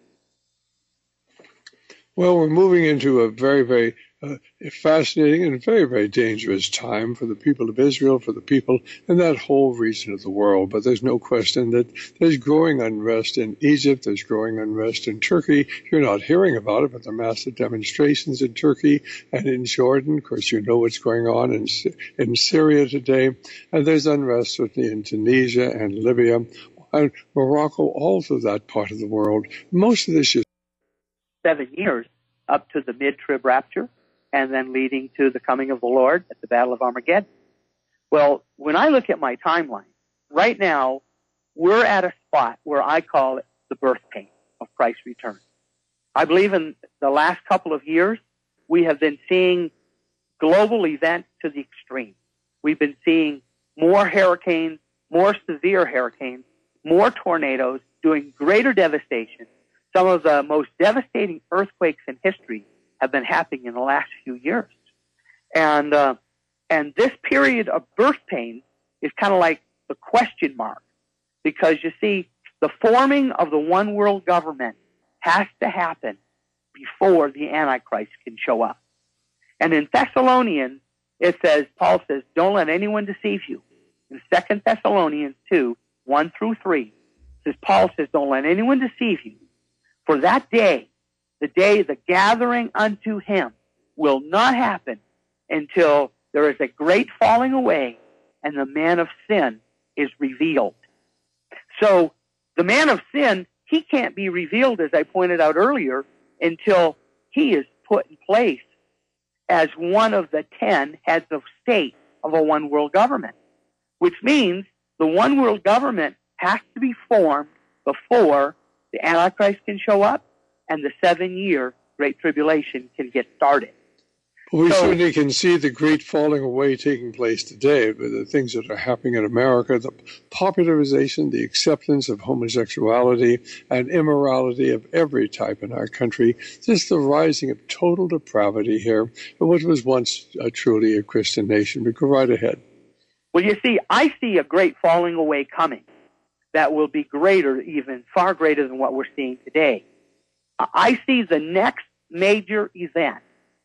Well, we're moving into a very, very fascinating and very, very dangerous time for the people of Israel, for the people in that whole region of the world. But there's no question that there's growing unrest in Egypt. There's growing unrest in Turkey. You're not hearing about it, but there are massive demonstrations in Turkey and in Jordan. Of course, you know what's going on in Syria today. And there's unrest certainly in Tunisia and Libya and Morocco, all through that part of the world. Most of this is 7 years up to the mid-trib rapture, and then leading to the coming of the Lord at the Battle of Armageddon. Well, when I look at my timeline, right now, we're at a spot where I call it the birth pain of Christ's return. I believe in the last couple of years, we have been seeing global events to the extreme. We've been seeing more hurricanes, more severe hurricanes, more tornadoes, doing greater devastation. Some of the most devastating earthquakes in history have been happening in the last few years. And this period of birth pains is kind of like the question mark, because you see, the forming of the one world government has to happen before the Antichrist can show up. And in Thessalonians, it says, Paul says, don't let anyone deceive you. In 2 Thessalonians 2, 1 through 3, Paul says, don't let anyone deceive you. For that day, the day the gathering unto him will not happen until there is a great falling away and the man of sin is revealed. So the man of sin, he can't be revealed, as I pointed out earlier, until he is put in place as one of the 10 heads of state of a one world government, which means the one world government has to be formed before the Antichrist can show up and the 7-year Great Tribulation can get started. We certainly can see the great falling away taking place today, with the things that are happening in America, the popularization, the acceptance of homosexuality and immorality of every type in our country, just the rising of total depravity here in what was once truly a Christian nation. But go right ahead. Well, you see, I see a great falling away coming that will be greater, even far greater than what we're seeing today. I see the next major event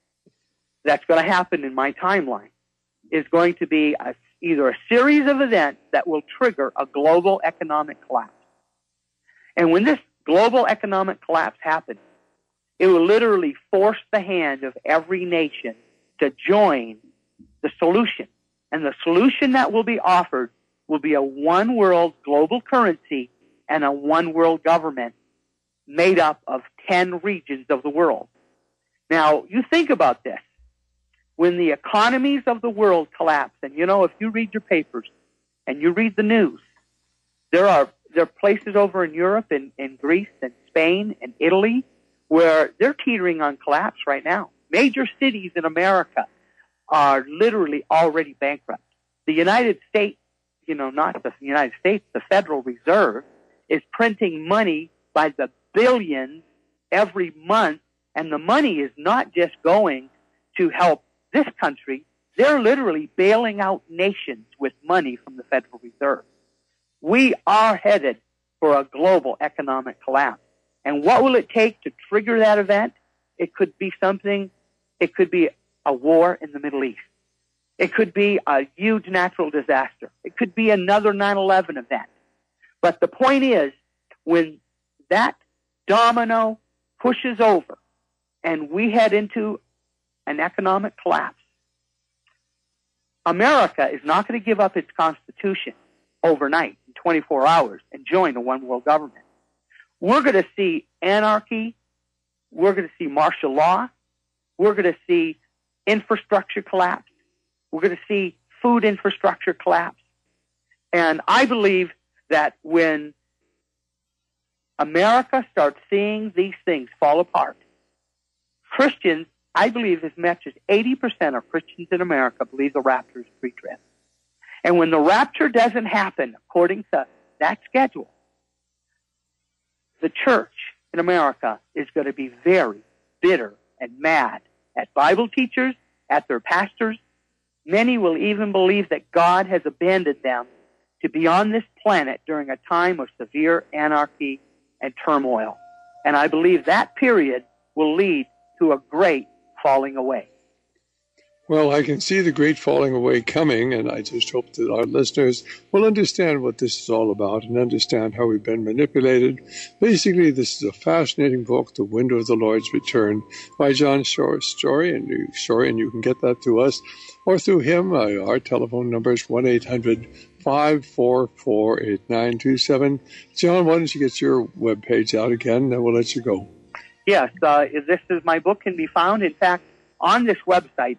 that's going to happen in my timeline is going to be either a series of events that will trigger a global economic collapse. And when this global economic collapse happens, it will literally force the hand of every nation to join the solution. And the solution that will be offered will be a one world global currency and a one world government made up of 10 regions of the world. Now, you think about this. When the economies of the world collapse, and you know, if you read your papers and you read the news, there are places over in Europe and in Greece and Spain and Italy where they're teetering on collapse right now. Major cities in America are literally already bankrupt. The United States, you know, not the United States, the Federal Reserve is printing money by the billions every month, and the money is not just going to help this country. They're literally bailing out nations with money from the Federal Reserve. We are headed for a global economic collapse. And what will it take to trigger that event? It could be a war in the Middle East. It could be a huge natural disaster. It could be another 9/11 event. But the point is, when that domino pushes over and we head into an economic collapse, America is not going to give up its Constitution overnight in 24 hours and join the one world government. We're going to see anarchy. We're going to see martial law. We're going to see infrastructure collapse. We're going to see food infrastructure collapse. And I believe that when America starts seeing these things fall apart, Christians, I believe as much as 80% of Christians in America believe the rapture is pre-trib. And when the rapture doesn't happen according to that schedule, the church in America is going to be very bitter and mad at Bible teachers, at their pastors. Many will even believe that God has abandoned them to be on this planet during a time of severe anarchy and turmoil. And I believe that period will lead to a great falling away. Well, I can see the great falling away coming, and I just hope that our listeners will understand what this is all about and understand how we've been manipulated. Basically, this is a fascinating book, The Window of the Lord's Return, by John Story, and you can get that to us or through him. Our telephone number is 1-800-544-8927. John, why don't you get your webpage out again, and then we'll let you go. Yes, my book can be found, in fact, on this website,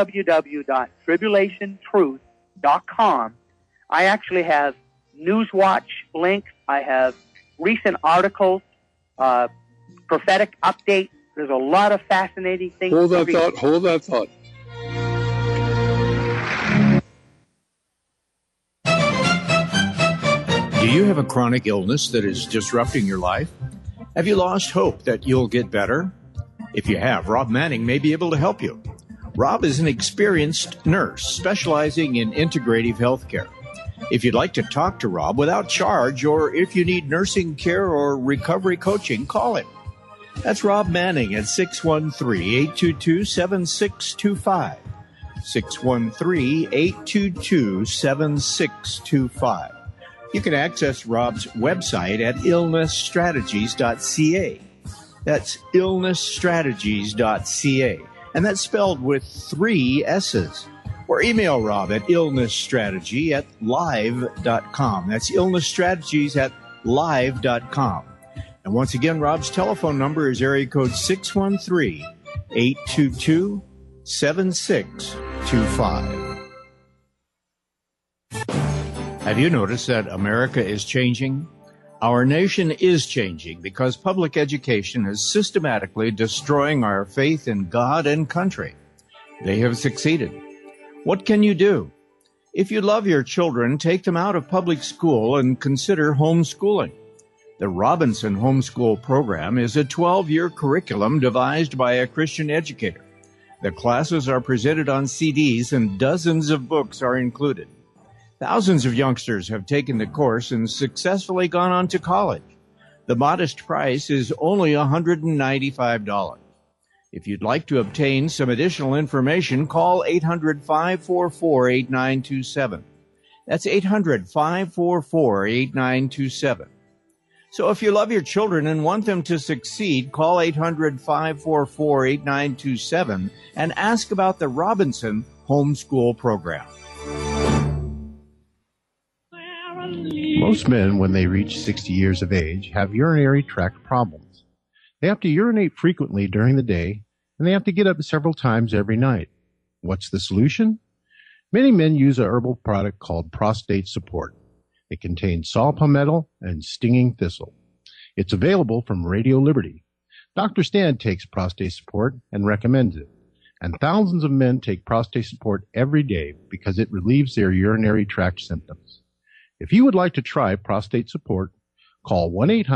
www.tribulationtruth.com. I actually have Newswatch links. I have recent articles, prophetic updates. There's a lot of fascinating things. Hold that thought. Do you have a chronic illness that is disrupting your life? Have you lost hope that you'll get better? If you have, Rob Manning may be able to help you. Rob is an experienced nurse specializing in integrative health care. If you'd like to talk to Rob without charge, or if you need nursing care or recovery coaching, call him. That's Rob Manning at 613-822-7625. 613-822-7625. You can access Rob's website at illnessstrategies.ca. That's illnessstrategies.ca. And that's spelled with 3 S's. Or email Rob at illnessstrategy@live.com. That's illnessstrategies@live.com. And once again, Rob's telephone number is area code 613-822-7625. Have you noticed that America is changing? Our nation is changing because public education is systematically destroying our faith in God and country. They have succeeded. What can you do? If you love your children, take them out of public school and consider homeschooling. The Robinson Homeschool Program is a 12-year curriculum devised by a Christian educator. The classes are presented on CDs and dozens of books are included. Thousands of youngsters have taken the course and successfully gone on to college. The modest price is only $195. If you'd like to obtain some additional information, call 800-544-8927. That's 800-544-8927. So if you love your children and want them to succeed, call 800-544-8927 and ask about the Robinson Homeschool Program. Most men, when they reach 60 years of age, have urinary tract problems. They have to urinate frequently during the day, and they have to get up several times every night. What's the solution? Many men use a herbal product called Prostate Support. It contains saw palmetto and stinging thistle. It's available from Radio Liberty. Dr. Stan takes Prostate Support and recommends it. And thousands of men take Prostate Support every day because it relieves their urinary tract symptoms. If you would like to try Prostate Support, call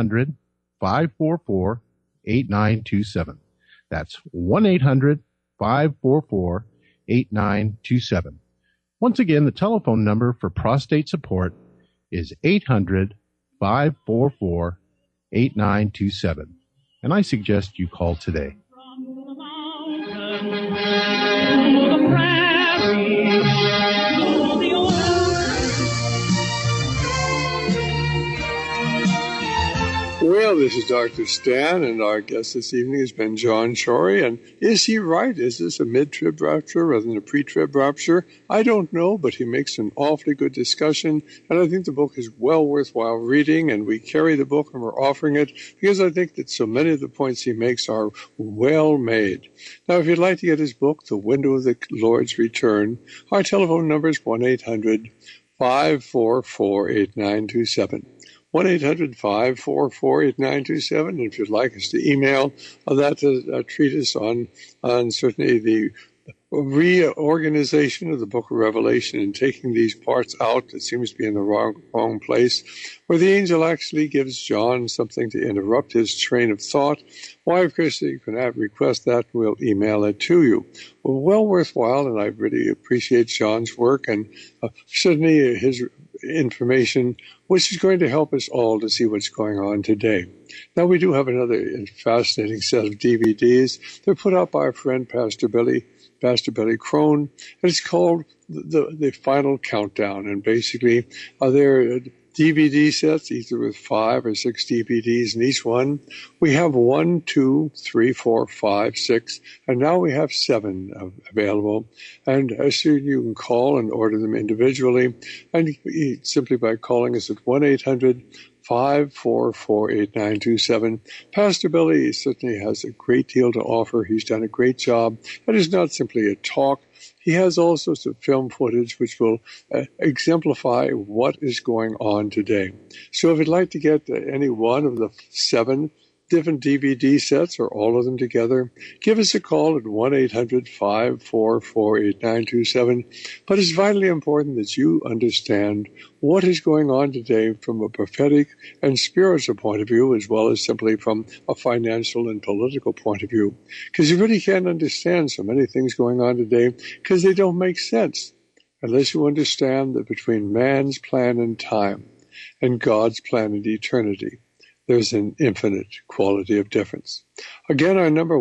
1-800-544-8927. That's 1-800-544-8927. Once again, the telephone number for Prostate Support is 800-544-8927. And I suggest you call today. Well, this is Dr. Stan, and our guest this evening has been John Shorey. And is he right? Is this a mid-trib rapture rather than a pre-trib rapture? I don't know, but he makes an awfully good discussion, and I think the book is well worthwhile reading, and we carry the book and we're offering it because I think that so many of the points he makes are well made. Now, if you'd like to get his book, The Window of the Lord's Return, our telephone number is 1-800-544-8927. 1-800-544-8927. And if you'd like us to email that treatise on certainly the reorganization of the book of Revelation and taking these parts out that seems to be in the wrong place, where the angel actually gives John something to interrupt his train of thought. Why, of course, you can request that. We'll email it to you. Well worthwhile, and I really appreciate John's work, and certainly his information which is going to help us all to see what's going on today. Now, we do have another fascinating set of DVDs. They're put out by our friend Pastor Billy Crone, and it's called the Final Countdown. And basically, they're DVD sets, either with 5 or 6 DVDs in each one. We have 1, 2, 3, 4, 5, 6, and now we have 7 available. And as soon you can call and order them individually, and simply by calling us at 1-800-544-8927. Pastor Billy certainly has a great deal to offer. He's done a great job. It is not simply a talk. He has all sorts of film footage which will exemplify what is going on today. So if you'd like to get any one of the 7 different DVD sets or all of them together, give us a call at 1-800-544-8927. But it's vitally important that you understand what is going on today from a prophetic and spiritual point of view, as well as simply from a financial and political point of view. Because you really can't understand so many things going on today because they don't make sense unless you understand that between man's plan in time and God's plan in eternity, there's an infinite quality of difference. Again, our number,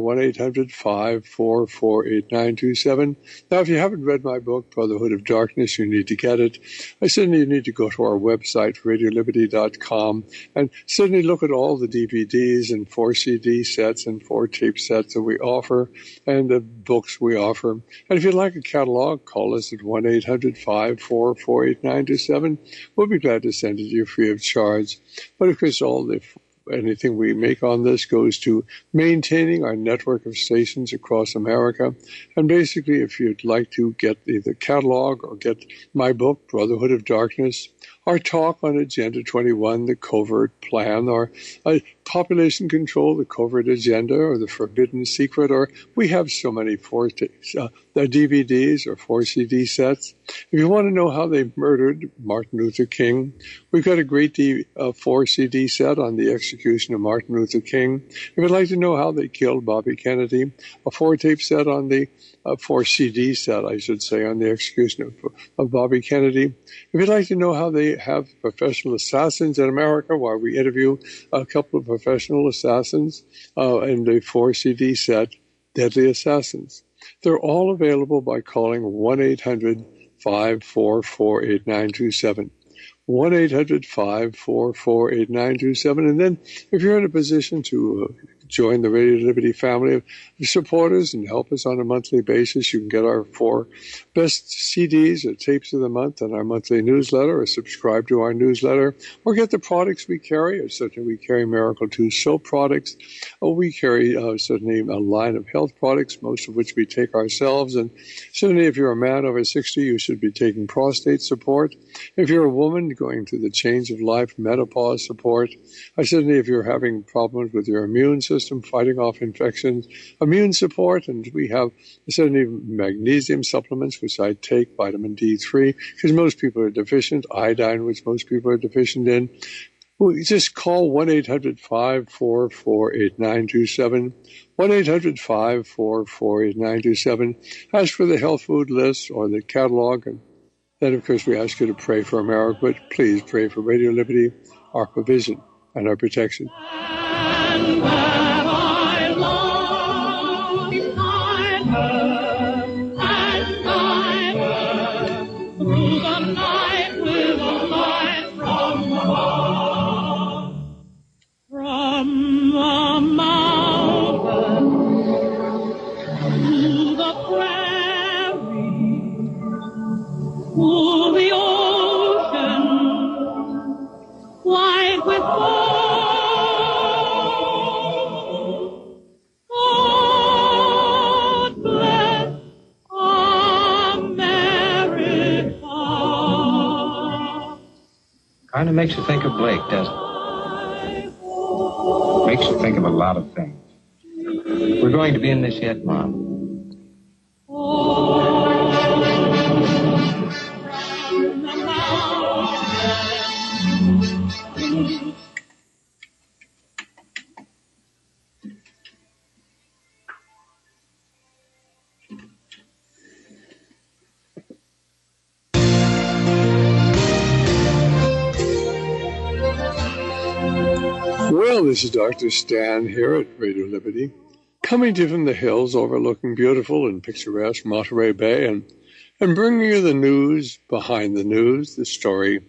1-800-544-8927. Now, if you haven't read my book, Brotherhood of Darkness, you need to get it. I certainly need to go to our website, radioliberty.com, and certainly look at all the DVDs and 4 CD sets and 4 tape sets that we offer and the books we offer. And if you'd like a catalog, call us at 1-800-544-8927. We'll be glad to send it to you free of charge. But of course, anything we make on this goes to maintaining our network of stations across America. And basically, if you'd like to get either catalog or get my book, Brotherhood of Darkness, our talk on Agenda 21, the covert plan, or population control, the covert agenda, or the forbidden secret, or we have so many DVDs or 4 CD sets. If you want to know how they murdered Martin Luther King, we've got a great 4 CD set on the execution of Martin Luther King. If you'd like to know how they killed Bobby Kennedy, a 4 tape set on the 4 CD set, I should say, on the execution of Bobby Kennedy. If you'd like to know how they have professional assassins in America, while we interview a couple of professional assassins in the 4 CD set, Deadly Assassins. They're all available by calling 1-800-544-8927. 1-800-544-8927. And then if you're in a position to join the Radio Liberty family of supporters and help us on a monthly basis, you can get our 4 best CDs or tapes of the month on our monthly newsletter, or subscribe to our newsletter, or get the products we carry. Or certainly we carry Miracle 2 soap products. We carry certainly a line of health products, most of which we take ourselves. And certainly if you're a man over 60, you should be taking prostate support. If you're a woman going through the change of life, menopause support. Certainly if you're having problems with your immune system, fighting off infections, immune support. And we have certainly magnesium supplements, which I take, vitamin D3, because most people are deficient, iodine, which most people are deficient in. Just call 1-800-544-8927, 1-800-544-8927. Ask for the health food list or the catalog. And then, of course, we ask you to pray for America, but please pray for Radio Liberty, our provision and our protection. Kind of makes you think of Blake, doesn't it? Makes you think of a lot of things. We're going to be in this yet, Mom. Well, this is Dr. Stan here at Radio Liberty, coming to you from the hills overlooking beautiful and picturesque Monterey Bay and bringing you the news, the story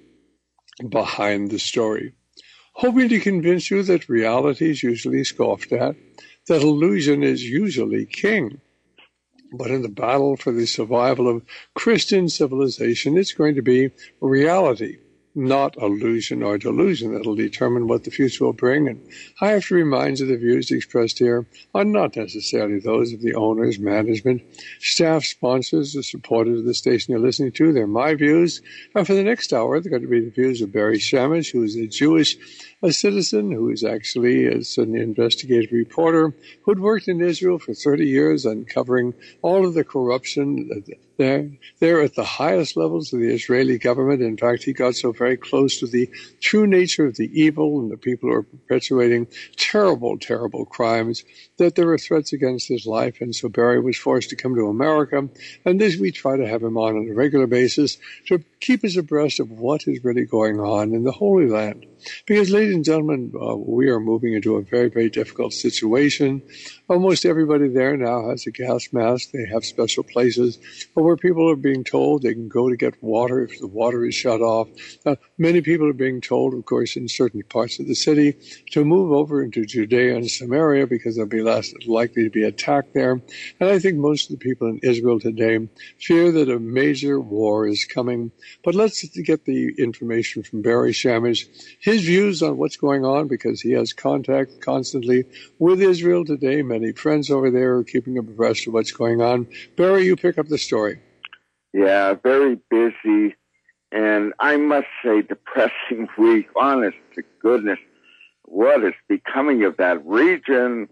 behind the story. Hoping to convince you that reality is usually scoffed at, that illusion is usually king. But in the battle for the survival of Christian civilization, it's going to be reality, not illusion or delusion, that will determine what the future will bring. And I have to remind you the views expressed here are not necessarily those of the owners, management, staff, sponsors, or supporters of the station you're listening to. They're my views. And for the next hour, they're going to be the views of Barry Shamish, who is a Jewish citizen who is actually an investigative reporter who had worked in Israel for 30 years uncovering all of the corruption there at the highest levels of the Israeli government. In fact, he got so very close to the true nature of the evil and the people who are perpetuating terrible, terrible crimes that there were threats against his life. And so Barry was forced to come to America. And this, we try to have him on a regular basis to keep us abreast of what is really going on in the Holy Land. Because, ladies and gentlemen, we are moving into a very, very difficult situation. Almost everybody there now has a gas mask. They have special places where people are being told they can go to get water if the water is shut off. Many people are being told, of course, in certain parts of the city to move over into Judea and Samaria because they'll be less likely to be attacked there. And I think most of the people in Israel today fear that a major war is coming. But let's get the information from Barry Shamish, his views on what's going on, because he has contact constantly with Israel today. Many friends over there are keeping him abreast of what's going on. Barry, you pick up the story. Yeah, very busy, and I must say depressing week. Honest to goodness, what is becoming of that region?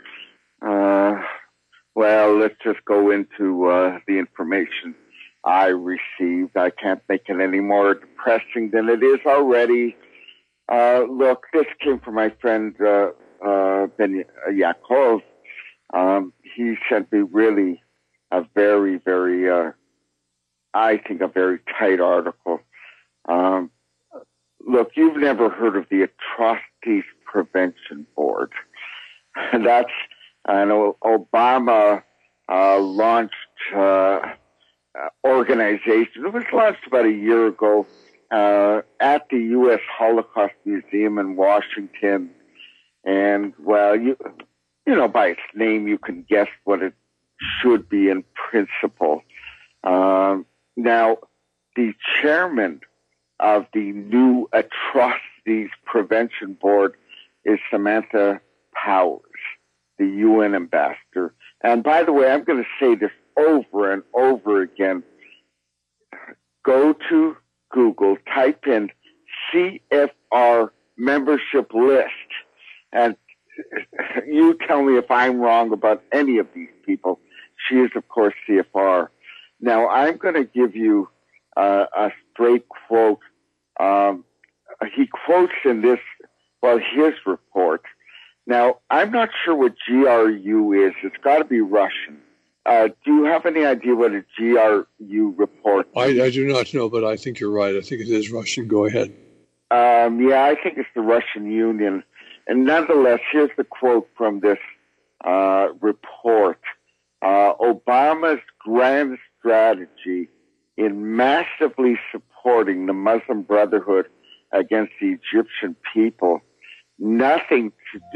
Well, let's just go into the information I received. I can't make it any more depressing than it is already. Look, this came from my friend Ben Yaakov. He sent me really a very, very, I think a very tight article. Look, you've never heard of the Atrocities Prevention Board. That's an Obama launched organization. It was launched about a year ago at the U.S. Holocaust Museum in Washington. And, well, you know, by its name, you can guess what it should be in principle. Now, the chairman of the new Atrocities Prevention Board is Samantha Powers, the UN ambassador. And by the way, I'm going to say this over and over again. Go to Google, type in CFR membership list, and you tell me if I'm wrong about any of these people. She is, of course, CFR. Now, I'm going to give you a straight quote. He quotes in this, well, his report. Now, I'm not sure what GRU is. It's got to be Russian. Do you have any idea what a GRU report is? I do not know, but I think you're right. I think it is Russian. Go ahead. Yeah, I think it's the Russian Union. And nonetheless, here's the quote from this report. Obama's grand strategy in massively supporting the Muslim Brotherhood against the Egyptian people, nothing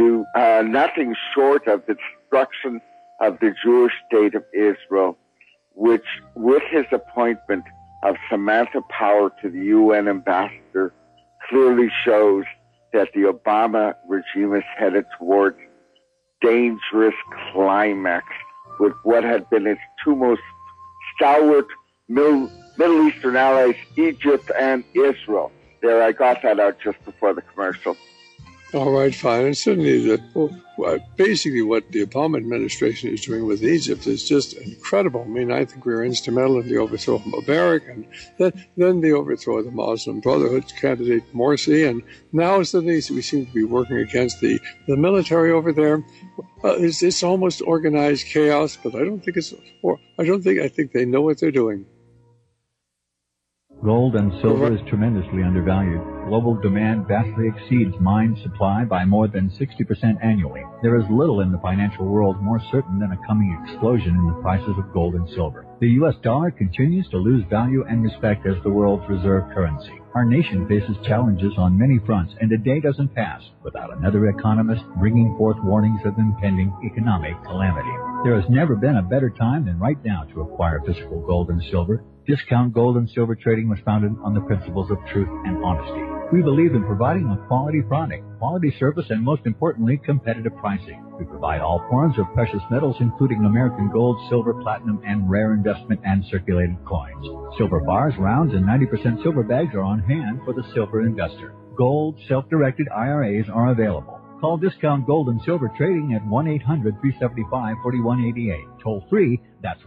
short of the destruction of the Jewish state of Israel, which, with his appointment of Samantha Power to the UN ambassador, clearly shows that the Obama regime is headed towards dangerous climax with what had been its two most stalwart Middle Eastern allies, Egypt and Israel. There, I got that out just before the commercial. All right, fine. And certainly, basically what the Obama administration is doing with Egypt is just incredible. I mean, I think we were instrumental in the overthrow of Mubarak, and then the overthrow of the Muslim Brotherhood candidate Morsi, and now suddenly we seem to be working against the military over there. It's almost organized chaos, but I think they know what they're doing. Gold and silver is tremendously undervalued. Global demand vastly exceeds mine supply by more than 60% annually. There is little in the financial world more certain than a coming explosion in the prices of gold and silver. The U.S. dollar continues to lose value and respect as the world's reserve currency. Our nation faces challenges on many fronts, and a day doesn't pass without another economist bringing forth warnings of impending economic calamity. There has never been a better time than right now to acquire physical gold and silver. Discount Gold and Silver Trading was founded on the principles of truth and honesty. We believe in providing a quality product, quality service, and most importantly, competitive pricing. We provide all forms of precious metals, including American gold, silver, platinum, and rare investment and circulated coins. Silver bars, rounds, and 90% silver bags are on hand for the silver investor. Gold, self-directed IRAs are available. Call Discount Gold and Silver Trading at 1-800-375-4188. Toll free, that's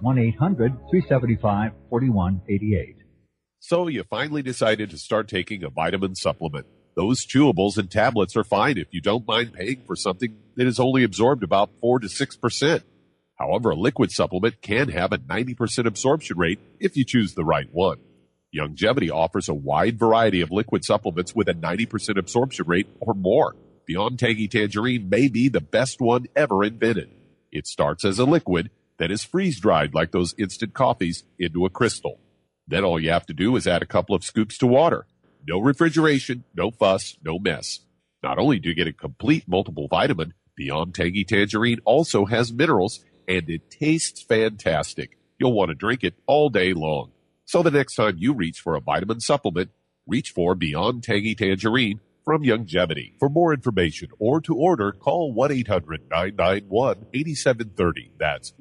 1-800-375-4188. So you finally decided to start taking a vitamin supplement. Those chewables and tablets are fine if you don't mind paying for something that is only absorbed about 4 to 6%. However, a liquid supplement can have a 90% absorption rate if you choose the right one. Youngevity offers a wide variety of liquid supplements with a 90% absorption rate or more. Beyond Tangy Tangerine may be the best one ever invented. It starts as a liquid, then is freeze-dried like those instant coffees into a crystal. Then all you have to do is add a couple of scoops to water. No refrigeration, no fuss, no mess. Not only do you get a complete multiple vitamin, Beyond Tangy Tangerine also has minerals, and it tastes fantastic. You'll want to drink it all day long. So the next time you reach for a vitamin supplement, reach for Beyond Tangy Tangerine from Youngevity. For more information or to order, call 1-800-991-8730. That's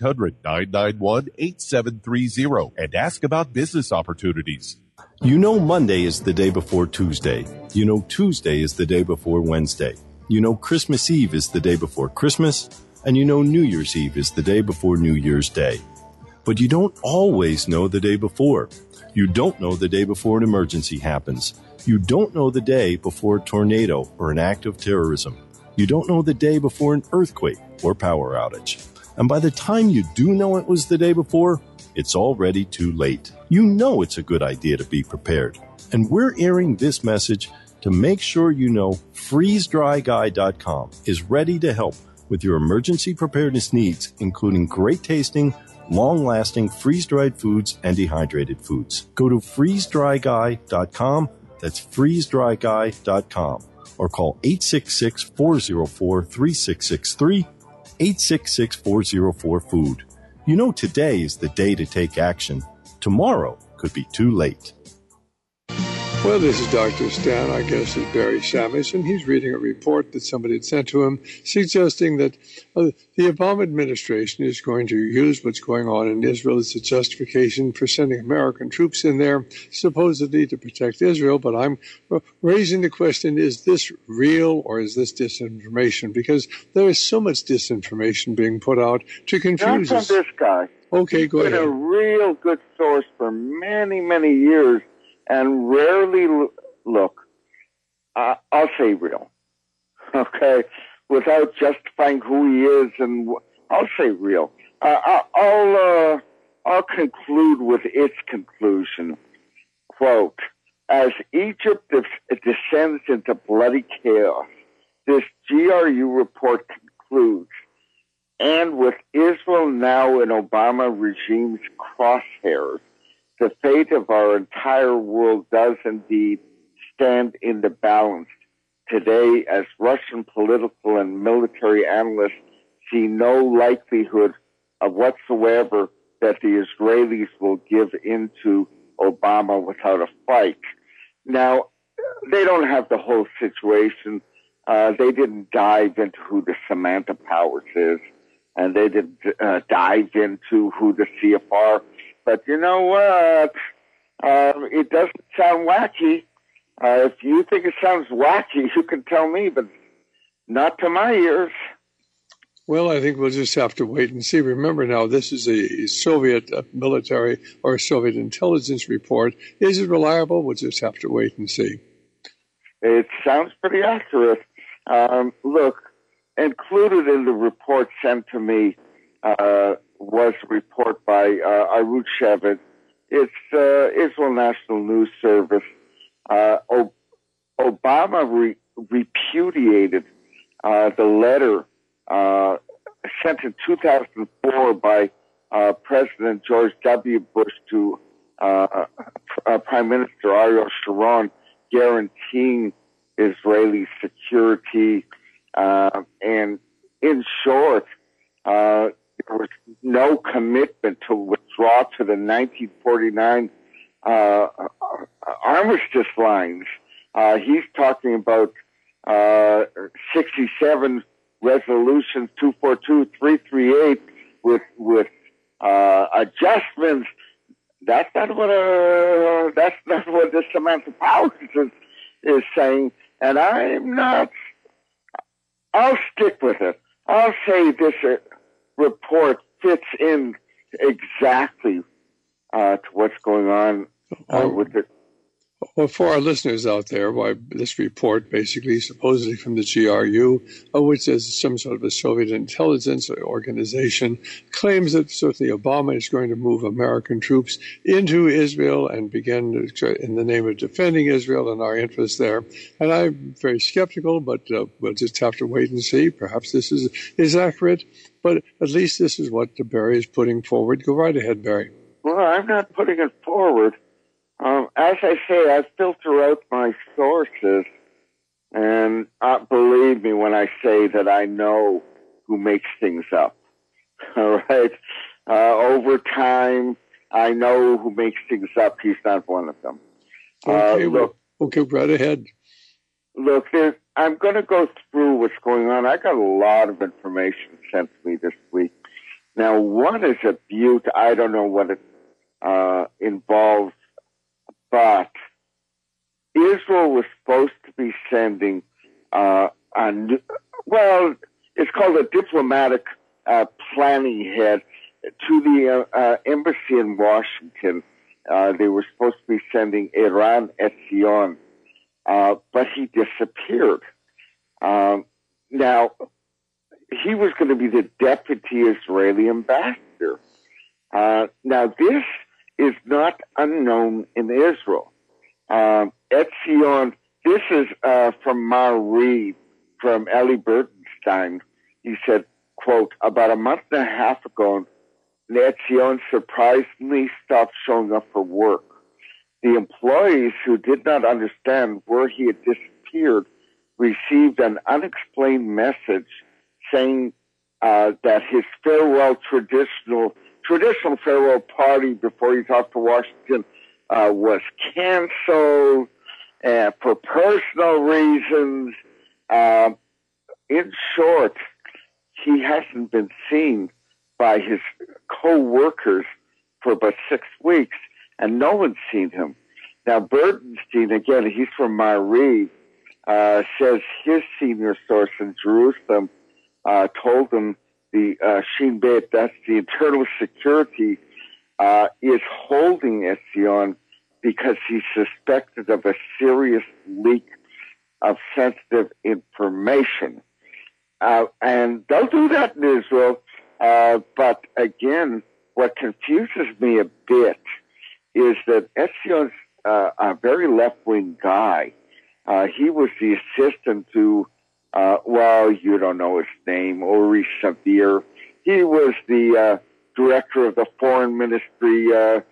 1-800-991-8730 and ask about business opportunities. You know Monday is the day before Tuesday. You know Tuesday is the day before Wednesday. You know Christmas Eve is the day before Christmas. And you know New Year's Eve is the day before New Year's Day. But you don't always know the day before. You don't know the day before an emergency happens. You don't know the day before a tornado or an act of terrorism. You don't know the day before an earthquake or power outage. And by the time you do know it was the day before, it's already too late. You know it's a good idea to be prepared. And we're airing this message to make sure you know FreezeDryGuy.com is ready to help with your emergency preparedness needs, including great tasting, long-lasting freeze-dried foods and dehydrated foods. Go to FreezeDryGuy.com. That's FreezeDryGuy.com. Or call 866-404-3663, 866-404-FOOD. You know today is the day to take action. Tomorrow could be too late. Well, this is Dr. Stan. Our guest is Barry Samis, and he's reading a report that somebody had sent to him suggesting that the Obama administration is going to use what's going on in Israel as a justification for sending American troops in there, supposedly to protect Israel. But I'm raising the question, is this real or is this disinformation? Because there is so much disinformation being put out to confuse us. Not from this guy. Okay, go ahead. He's been a real good source for many, many years. And rarely look, I'll say real, okay, without justifying who he is, and I'll say real. I'll conclude with its conclusion. Quote, as Egypt descends into bloody chaos, this GRU report concludes, and with Israel now in Obama regime's crosshairs, the fate of our entire world does indeed stand in the balance today, as Russian political and military analysts see no likelihood of whatsoever that the Israelis will give in to Obama without a fight. Now, they don't have the whole situation. They didn't dive into who the Samantha Powers is, and they didn't dive into who the CFR. But you know what? It doesn't sound wacky. If you think it sounds wacky, you can tell me, but not to my ears. Well, I think we'll just have to wait and see. Remember now, this is a Soviet military or Soviet intelligence report. Is it reliable? We'll just have to wait and see. It sounds pretty accurate. Look, included in the report sent to me was a report by Arut Shevet It's Israel National News Service. Obama repudiated the letter sent in 2004 by President George W. Bush to Prime Minister Ariel Sharon, guaranteeing Israeli security. And in short, there was no commitment to withdraw to the 1949 armistice lines. He's talking about 67 resolutions, 242, 338, with adjustments. That's not what this Samantha Powers is saying, and I'm not. I'll stick with it. I'll say this report fits in exactly to what's going on with it. Well, for our listeners out there, this report, basically, supposedly from the GRU, which is some sort of a Soviet intelligence organization, claims that certainly Obama is going to move American troops into Israel and begin in the name of defending Israel and our interests there. And I'm very skeptical, but we'll just have to wait and see. Perhaps this is accurate, but at least this is what Barry is putting forward. Go right ahead, Barry. Well, I'm not putting it forward. As I say, I filter out my sources, and believe me when I say that I know who makes things up. All right? Over time, I know who makes things up. He's not one of them. Okay, okay, right ahead. Look, I'm going to go through what's going on. I got a lot of information sent to me this week. Now, one is a butte. I don't know what it involves. But Israel was supposed to be sending it's called a diplomatic planning head to the embassy in Washington. They were supposed to be sending Eran Etzion, but he disappeared. Now, he was going to be the deputy Israeli ambassador. Now, this is not unknown in Israel. Etzion, this is from Maariv, from Eli Bertenstein. He said, quote, about a month and a half ago, Etzion surprisingly stopped showing up for work. The employees who did not understand where he had disappeared received an unexplained message saying that his traditional farewell party before he talked to Washington was canceled for personal reasons. In short, he hasn't been seen by his co-workers for about 6 weeks, and no one's seen him. Now, Berdenstein, again, he's from Maariv, says his senior source in Jerusalem told him the Shin Bet, that's the internal security, is holding Etzion because he's suspected of a serious leak of sensitive information. And they'll do that in Israel. But again, what confuses me a bit is that Etzion's a very left-wing guy. He was the assistant to you don't know his name, Uri Shavir. He was the director of the foreign ministry.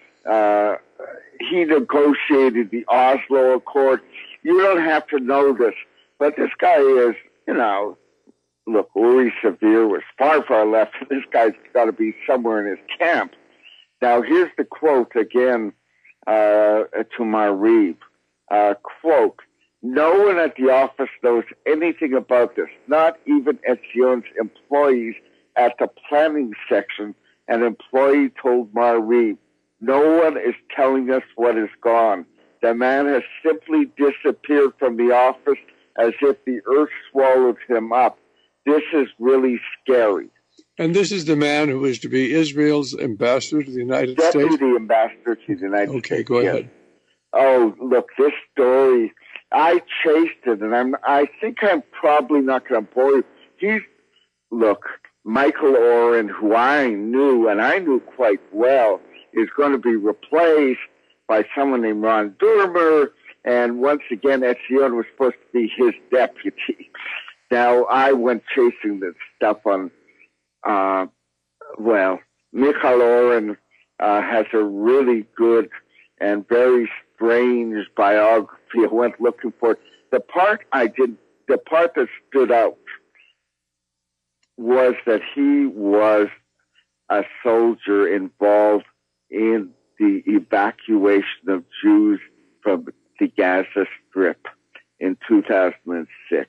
He negotiated the Oslo Accord. You don't have to know this, but this guy is, look, Uri Shavir was far, far left. This guy's got to be somewhere in his camp. Now, here's the quote again to Maariv. Quote, no one at the office knows anything about this, not even Etzion's employees at the planning section. An employee told Maariv, no one is telling us what is gone. The man has simply disappeared from the office as if the earth swallowed him up. This is really scary. And this is the man who is to be Israel's ambassador to the United States? Deputy ambassador to the United States. Okay, go ahead. Oh, look, this story, I chased it, and I think I'm probably not going to bore you. Michael Oren, who I knew, and I knew quite well, is going to be replaced by someone named Ron Dermer, and once again, Etzion was supposed to be his deputy. Now, I went chasing this stuff on, Michal Oren has a really good and very strange biography. I went looking for it. The part that stood out was that he was a soldier involved in the evacuation of Jews from the Gaza Strip in 2006.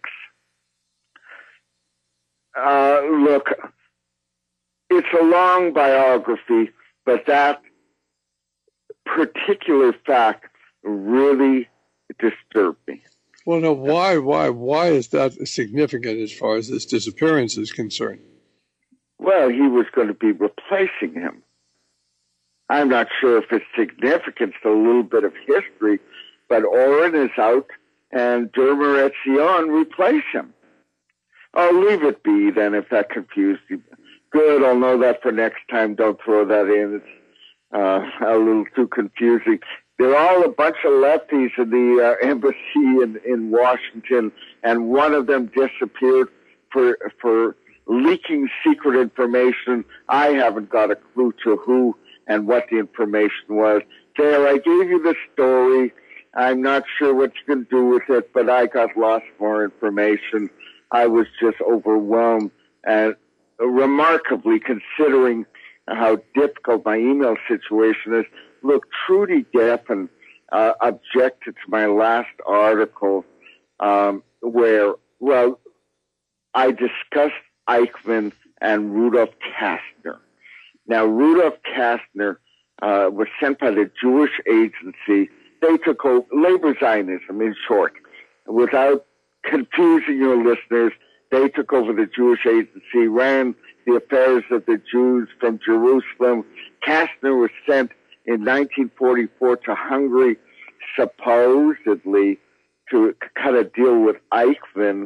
Look, it's a long biography, but that particular fact really disturbed me. Well, now, why is that significant as far as this disappearance is concerned? Well, he was going to be replacing him. I'm not sure if it's significant, it's a little bit of history, but Oren is out and Dermer Etzion replace him. I'll leave it be then if that confused you. Good, I'll know that for next time. Don't throw that in. It's a little too confusing. They're all a bunch of lefties in the embassy in Washington, and one of them disappeared for leaking secret information. I haven't got a clue to who and what the information was. There, I gave you the story. I'm not sure what you can do with it, but I got lots more information. I was just overwhelmed, and remarkably, considering how difficult my email situation is. Look, Trudy Geffen objected to my last article where, I discussed Eichmann and Rudolf Kastner. Now, Rudolf Kastner was sent by the Jewish Agency. They took over labor Zionism, in short. Without confusing your listeners, they took over the Jewish Agency, ran the affairs of the Jews from Jerusalem. Kastner was sent in 1944 to Hungary, supposedly to cut a deal with Eichmann.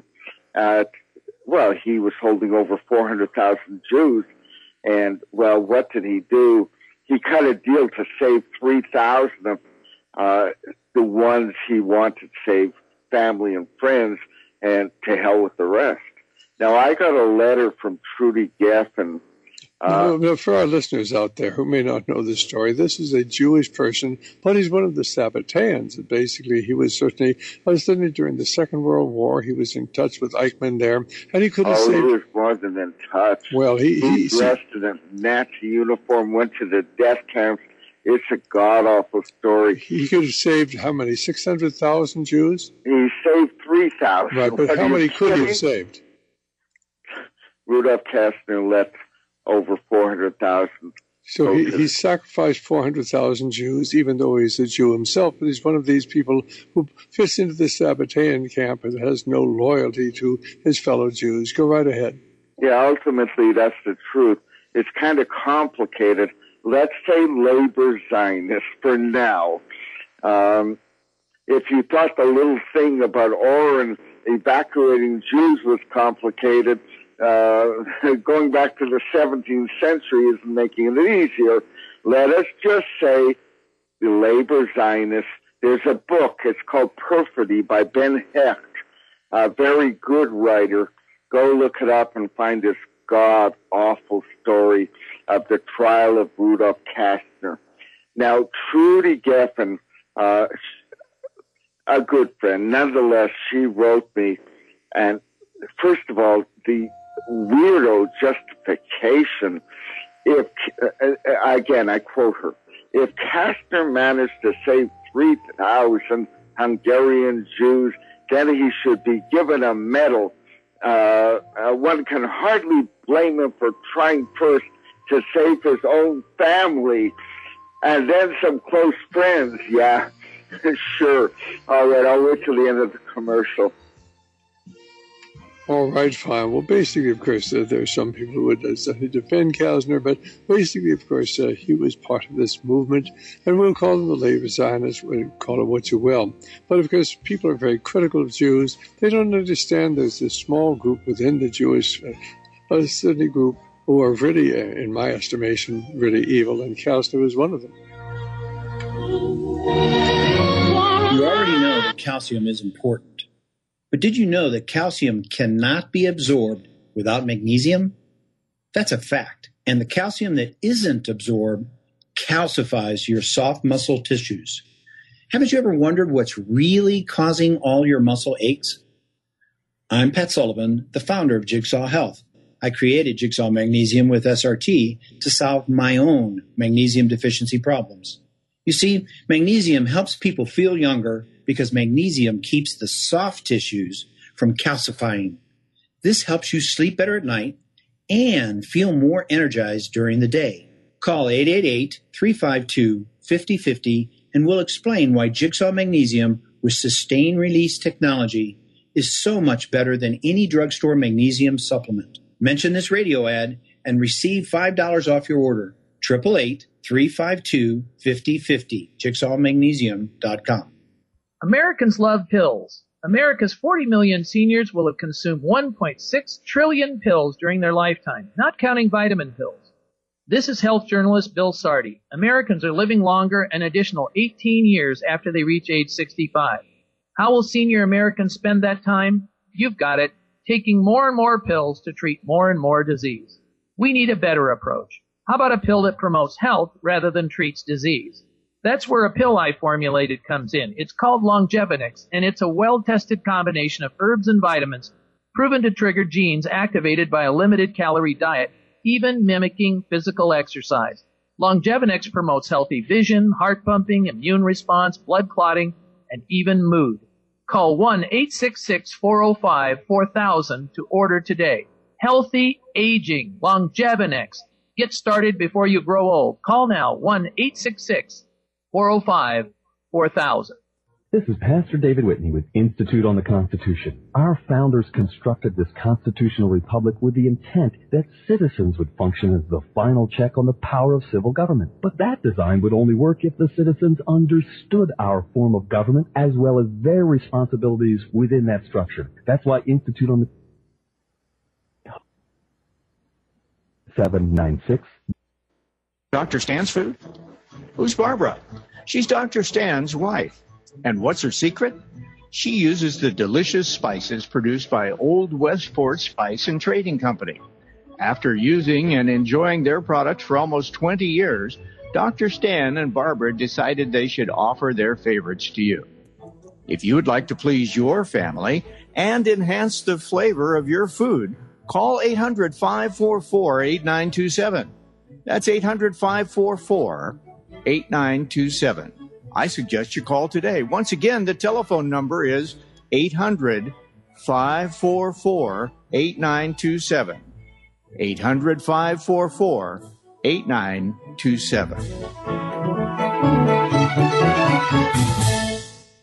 He was holding over 400,000 Jews. And, what did he do? He cut a deal to save 3,000 of the ones he wanted to save, family and friends, and to hell with the rest. Now, I got a letter from Trudy Geffen. For our listeners out there who may not know this story, this is a Jewish person, but he's one of the Sabbateans. Basically, he was certainly during the Second World War, he was in touch with Eichmann there, and he could have saved... he was more than in touch. Well, he dressed in a Nazi uniform, went to the death camps. It's a god-awful story. He could have saved how many, 600,000 Jews? He saved 3,000. Right, but how many could he have saved? Rudolf Kastner left over 400,000. So he sacrificed 400,000 Jews, even though he's a Jew himself, but he's one of these people who fits into the Sabbatean camp and has no loyalty to his fellow Jews. Go right ahead. Yeah, ultimately, that's the truth. It's kind of complicated. Let's say labor Zionist for now. If you thought the little thing about Oren evacuating Jews was complicated, going back to the 17th century isn't making it easier. Let us just say the labor Zionists. There's a book. It's called Perfidy by Ben Hecht, a very good writer. Go look it up and find this god-awful story of the trial of Rudolf Kastner. Now, Trudy Geffen, a good friend, nonetheless, she wrote me, and first of all, the weirdo justification, again, I quote her, if Kastner managed to save 3,000 Hungarian Jews, then he should be given a medal. One can hardly blame him for trying first to save his own family and then some close friends. Yeah, sure. All right, I'll wait till the end of the commercial. All right, fine. Well, basically, of course, there's some people who would defend Kastner, but basically, of course, he was part of this movement, and we'll call them the labor Zionists, we'll call it what you will. But, of course, people are very critical of Jews. They don't understand there's this small group within the Jewish Sunni group who are really, in my estimation, really evil, and calcium is one of them. You already know that calcium is important. But did you know that calcium cannot be absorbed without magnesium? That's a fact. And the calcium that isn't absorbed calcifies your soft muscle tissues. Haven't you ever wondered what's really causing all your muscle aches? I'm Pat Sullivan, the founder of Jigsaw Health. I created Jigsaw Magnesium with SRT to solve my own magnesium deficiency problems. You see, magnesium helps people feel younger because magnesium keeps the soft tissues from calcifying. This helps you sleep better at night and feel more energized during the day. Call 888-352-5050 and we'll explain why Jigsaw Magnesium with sustained release technology is so much better than any drugstore magnesium supplement. Mention this radio ad and receive $5 off your order. 888-352-5050. JigsawMagnesium.com. Americans love pills. America's 40 million seniors will have consumed 1.6 trillion pills during their lifetime, not counting vitamin pills. This is health journalist Bill Sardi. Americans are living longer an additional 18 years after they reach age 65. How will senior Americans spend that time? You've got it, taking more and more pills to treat more and more disease. We need a better approach. How about a pill that promotes health rather than treats disease? That's where a pill I formulated comes in. It's called Longevinix, and it's a well-tested combination of herbs and vitamins proven to trigger genes activated by a limited-calorie diet, even mimicking physical exercise. Longevinix promotes healthy vision, heart pumping, immune response, blood clotting, and even mood. Call 1-866-405-4000 to order today. Healthy aging, Longevinix. Get started before you grow old. Call now, 1-866-405-4000. This is Pastor David Whitney with Institute on the Constitution. Our founders constructed this constitutional republic with the intent that citizens would function as the final check on the power of civil government. But that design would only work if the citizens understood our form of government as well as their responsibilities within that structure. That's why Institute on the 796. Dr. Stan's food? Who's Barbara? She's Dr. Stan's wife. And what's her secret? She uses the delicious spices produced by Old Westport Spice and Trading Company. After using and enjoying their products for almost 20 years, Dr. Stan and Barbara decided they should offer their favorites to you. If you would like to please your family and enhance the flavor of your food, call 800-544-8927. That's 800-544-8927. I suggest you call today. Once again, the telephone number is 800-544-8927. 800-544-8927.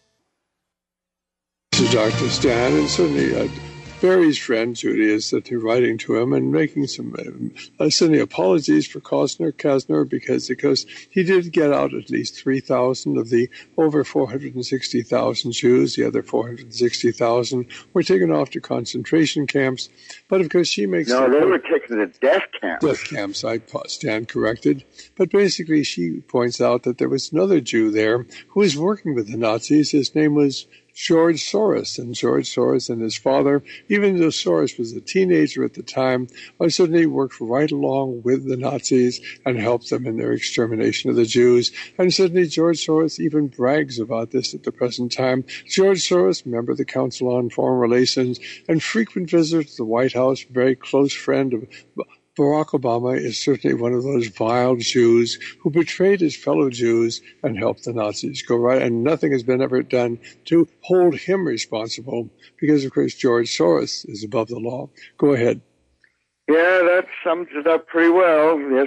This is Dr. Stan, and certainly Barry's friend Judy is writing to him and making some sending apologies for Kasner because he did get out at least 3,000 of the over 460,000 Jews. The other 460,000 were taken off to concentration camps. But of course, she makes they were taken to death camps. Death camps, I stand corrected. But basically, she points out that there was another Jew there who was working with the Nazis. His name was George Soros, and George Soros and his father, even though Soros was a teenager at the time, certainly worked right along with the Nazis and helped them in their extermination of the Jews. And certainly George Soros even brags about this at the present time. George Soros, member of the Council on Foreign Relations and frequent visitor to the White House, very close friend of Barack Obama, is certainly one of those vile Jews who betrayed his fellow Jews and helped the Nazis go right. And nothing has been ever done to hold him responsible because, of course, George Soros is above the law. Go ahead. Yeah, that sums it up pretty well. Yes,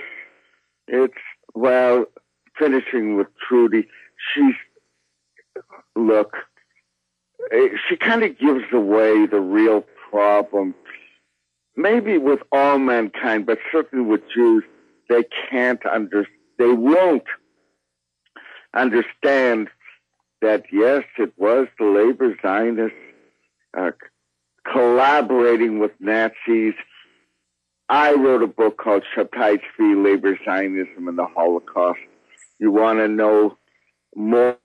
finishing with Trudy, she kind of gives away the real problem. Maybe with all mankind, but certainly with Jews, they won't understand that, yes, it was the labor Zionists collaborating with Nazis I wrote a book called Shabtai Tzvi, Labor, Zionism, and the Holocaust. You want to know more?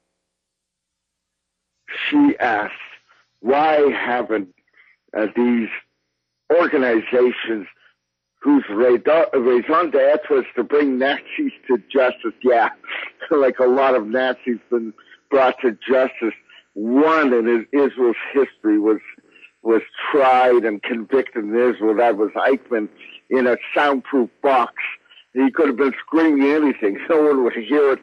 She asks, why haven't these organizations whose raison d'etre was to bring Nazis to justice, like a lot of Nazis been brought to justice, one in Israel's history was tried and convicted in Israel. That was Eichmann in a soundproof box. He could have been screaming anything. No one would hear it.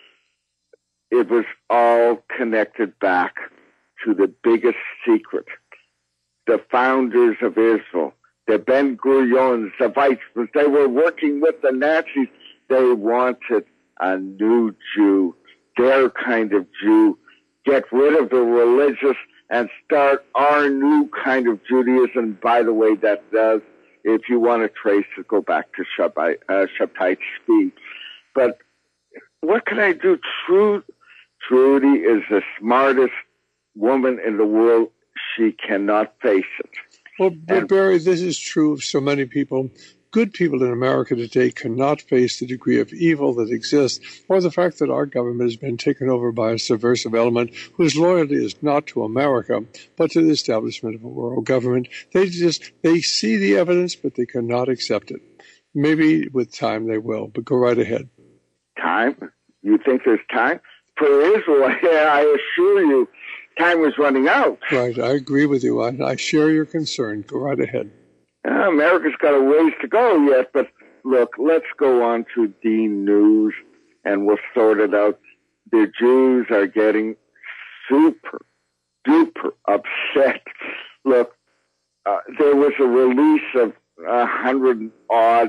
It was all connected back to the biggest secret. The founders of Israel, the Ben Gurions, the Weizmanns, they were working with the Nazis. They wanted a new Jew, their kind of Jew, get rid of the religious and start our new kind of Judaism. By the way, that does, if you want to trace it, go back to Shabtai Tzvi. But what can I do? Trudy is the smartest woman in the world. She cannot face it. Well, but Barry, this is true of so many people. Good people in America today cannot face the degree of evil that exists, or the fact that our government has been taken over by a subversive element whose loyalty is not to America, but to the establishment of a world government. They see the evidence, but they cannot accept it. Maybe with time they will, but go right ahead. Time? You think there's time? For Israel, I assure you, time is running out. Right, I agree with you. I share your concern. Go right ahead. America's got a ways to go yet, but look, let's go on to the news and we'll sort it out. The Jews are getting super duper upset. Look, there was a release of 100 odd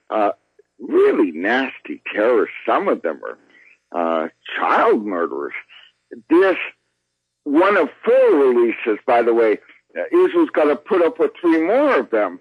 really nasty terrorists. Some of them are child murderers. This one of 4 releases, by the way. Israel's got to put up with 3 more of them,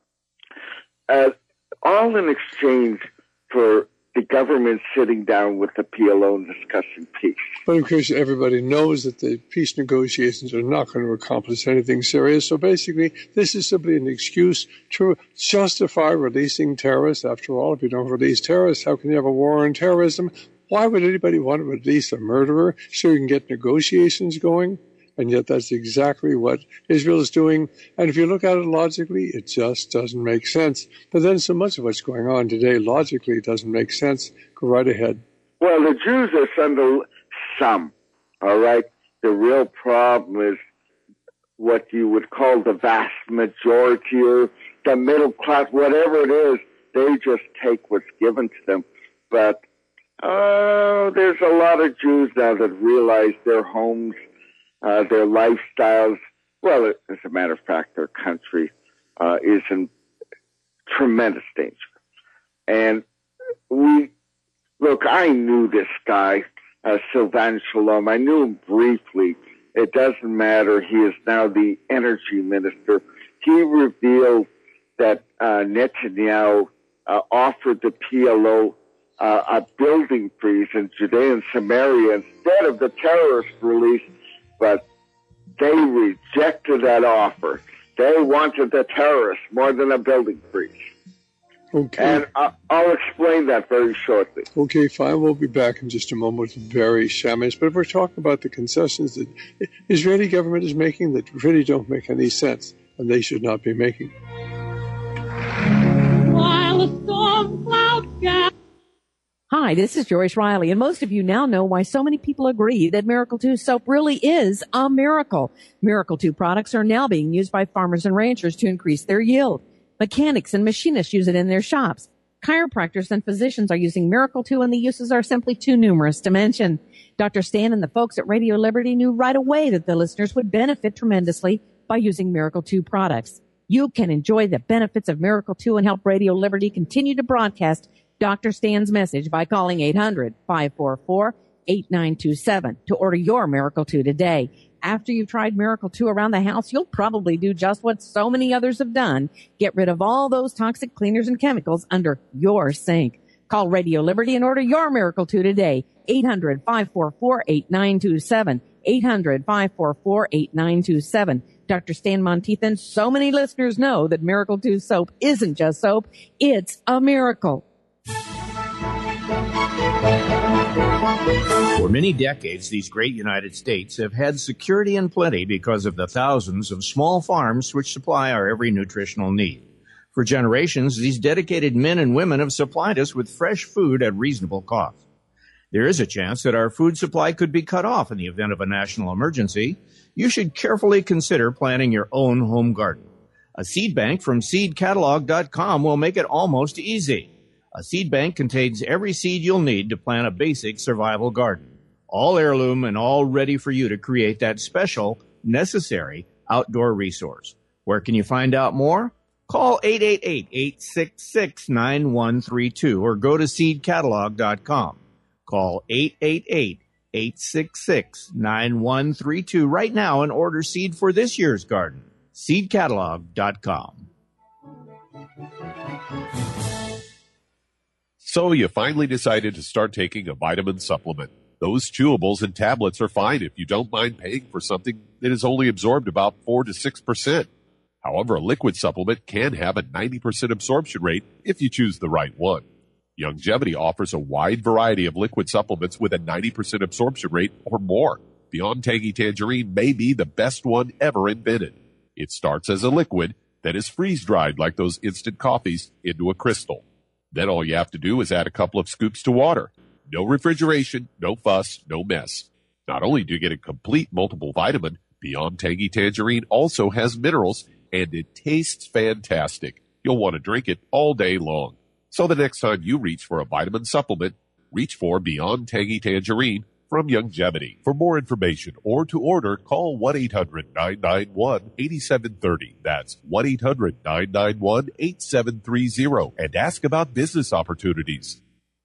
all in exchange for the government sitting down with the PLO and discussing peace. But of course, everybody knows that the peace negotiations are not going to accomplish anything serious. So basically, this is simply an excuse to justify releasing terrorists. After all, if you don't release terrorists, how can you have a war on terrorism? Why would anybody want to release a murderer so you can get negotiations going? And yet that's exactly what Israel is doing. And if you look at it logically, it just doesn't make sense. But then so much of what's going on today logically doesn't make sense. Go right ahead. Well, the Jews are some, all right? The real problem is what you would call the vast majority or the middle class, whatever it is, they just take what's given to them. But there's a lot of Jews now that realize their homes, their lifestyles, well, as a matter of fact, their country is in tremendous danger. And I knew this guy, Silvan Shalom. I knew him briefly. It doesn't matter. He is now the energy minister. He revealed that Netanyahu offered the PLO a building freeze in Judea and Samaria instead of the terrorist release, but they rejected that offer. They wanted the terrorists more than a building freeze. Okay. And I'll explain that very shortly. Okay, fine. We'll be back in just a moment with Barry Shamish. But we're talking about the concessions that the Israeli government is making that really don't make any sense, and they should not be making. While a storm cloud gathers. Hi, this is Joyce Riley, and most of you now know why so many people agree that Miracle 2 soap really is a miracle. Miracle 2 products are now being used by farmers and ranchers to increase their yield. Mechanics and machinists use it in their shops. Chiropractors and physicians are using Miracle 2, and the uses are simply too numerous to mention. Dr. Stan and the folks at Radio Liberty knew right away that the listeners would benefit tremendously by using Miracle 2 products. You can enjoy the benefits of Miracle 2 and help Radio Liberty continue to broadcast Dr. Stan's message by calling 800-544-8927 to order your Miracle 2 today. After you've tried Miracle 2 around the house, you'll probably do just what so many others have done. Get rid of all those toxic cleaners and chemicals under your sink. Call Radio Liberty and order your Miracle 2 today. 800-544-8927. 800-544-8927. Dr. Stan Monteithan, so many listeners know that Miracle 2 soap isn't just soap, it's a miracle. For many decades, these great United States have had security and plenty because of the thousands of small farms which supply our every nutritional need. For generations, these dedicated men and women have supplied us with fresh food at reasonable cost. There is a chance that our food supply could be cut off in the event of a national emergency. You should carefully consider planting your own home garden. A seed bank from seedcatalog.com will make it almost easy. A seed bank contains every seed you'll need to plant a basic survival garden, all heirloom and all ready for you to create that special, necessary outdoor resource. Where can you find out more? Call 888-866-9132 or go to seedcatalog.com. Call 888-866-9132 right now and order seed for this year's garden. seedcatalog.com. So you finally decided to start taking a vitamin supplement. Those chewables and tablets are fine if you don't mind paying for something that is only absorbed about 4 to 6%. However, a liquid supplement can have a 90% absorption rate if you choose the right one. Youngevity offers a wide variety of liquid supplements with a 90% absorption rate or more. Beyond Tangy Tangerine may be the best one ever invented. It starts as a liquid that is freeze-dried like those instant coffees into a crystal. Then all you have to do is add a couple of scoops to water. No refrigeration, no fuss, no mess. Not only do you get a complete multiple vitamin, Beyond Tangy Tangerine also has minerals, and it tastes fantastic. You'll want to drink it all day long. So the next time you reach for a vitamin supplement, reach for Beyond Tangy Tangerine from Youngevity. For more information or to order, call 1-800-991-8730. That's 1-800-991-8730 and ask about business opportunities.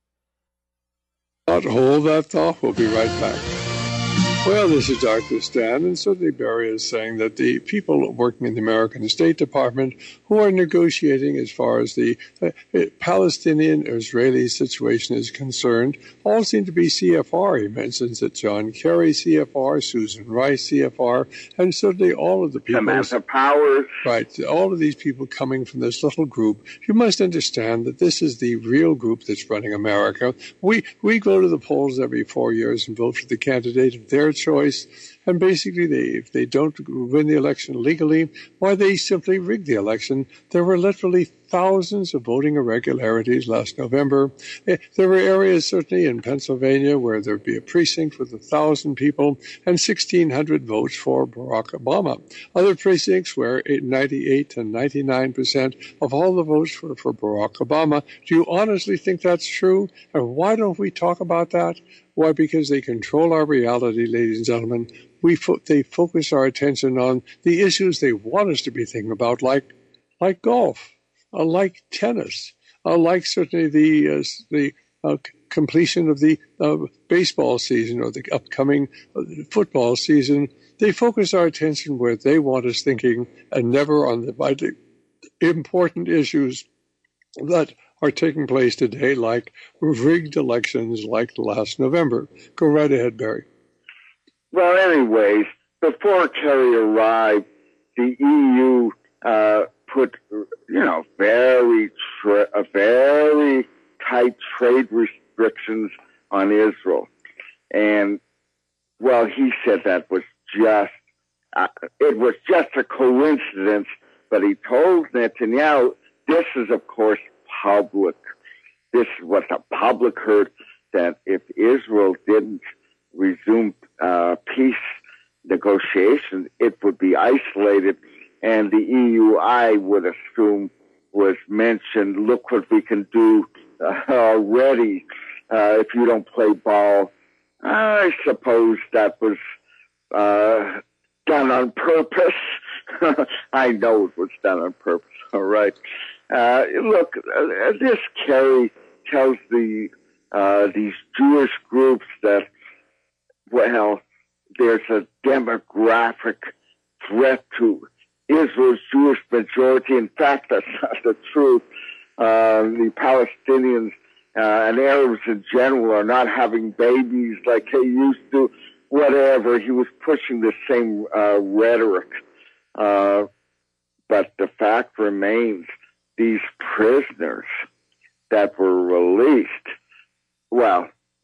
Hold that thought. We'll be right back. Well, this is Dr. Stan, and certainly Barry is saying that the people working in the American State Department who are negotiating as far as the Palestinian-Israeli situation is concerned all seem to be CFR. He mentions that John Kerry, CFR, Susan Rice, CFR, and certainly all of the people. Samantha Powers. Right. All of these people coming from this little group. You must understand that this is the real group that's running America. We go to the polls every 4 years and vote for the candidate of their choice, and basically if they don't win the election legally, why, they simply rig the election. There were literally thousands of voting irregularities last November. There were areas certainly in Pennsylvania where there would be a precinct with 1,000 people and 1,600 votes for Barack Obama. Other precincts where 98 to 99% of all the votes were for Barack Obama. Do you honestly think that's true? And why don't we talk about that? Why? Because they control our reality, ladies and gentlemen. They focus our attention on the issues they want us to be thinking about, like golf, like tennis, like certainly the completion of the baseball season or the upcoming football season. They focus our attention where they want us thinking, and never on the important issues that are taking place today, like rigged elections like last November. Go right ahead, Barry. Well, anyways, before Kerry arrived, the EU put, very tight trade restrictions on Israel. And, well, he said that was it was just a coincidence, but he told Netanyahu, this is, of course, public. This is what the public heard, that if Israel didn't resume peace negotiations, it would be isolated. And the EU, I would assume, was mentioned, look what we can do already if you don't play ball. I suppose that was done on purpose. I know it was done on purpose, all right. Look, this Kerry tells these Jewish groups that, well, there's a demographic threat to Israel's Jewish majority. In fact, that's not the truth. The Palestinians and Arabs in general are not having babies like they used to. Whatever. He was pushing the same rhetoric. But the fact remains, these prisoners that were released, well,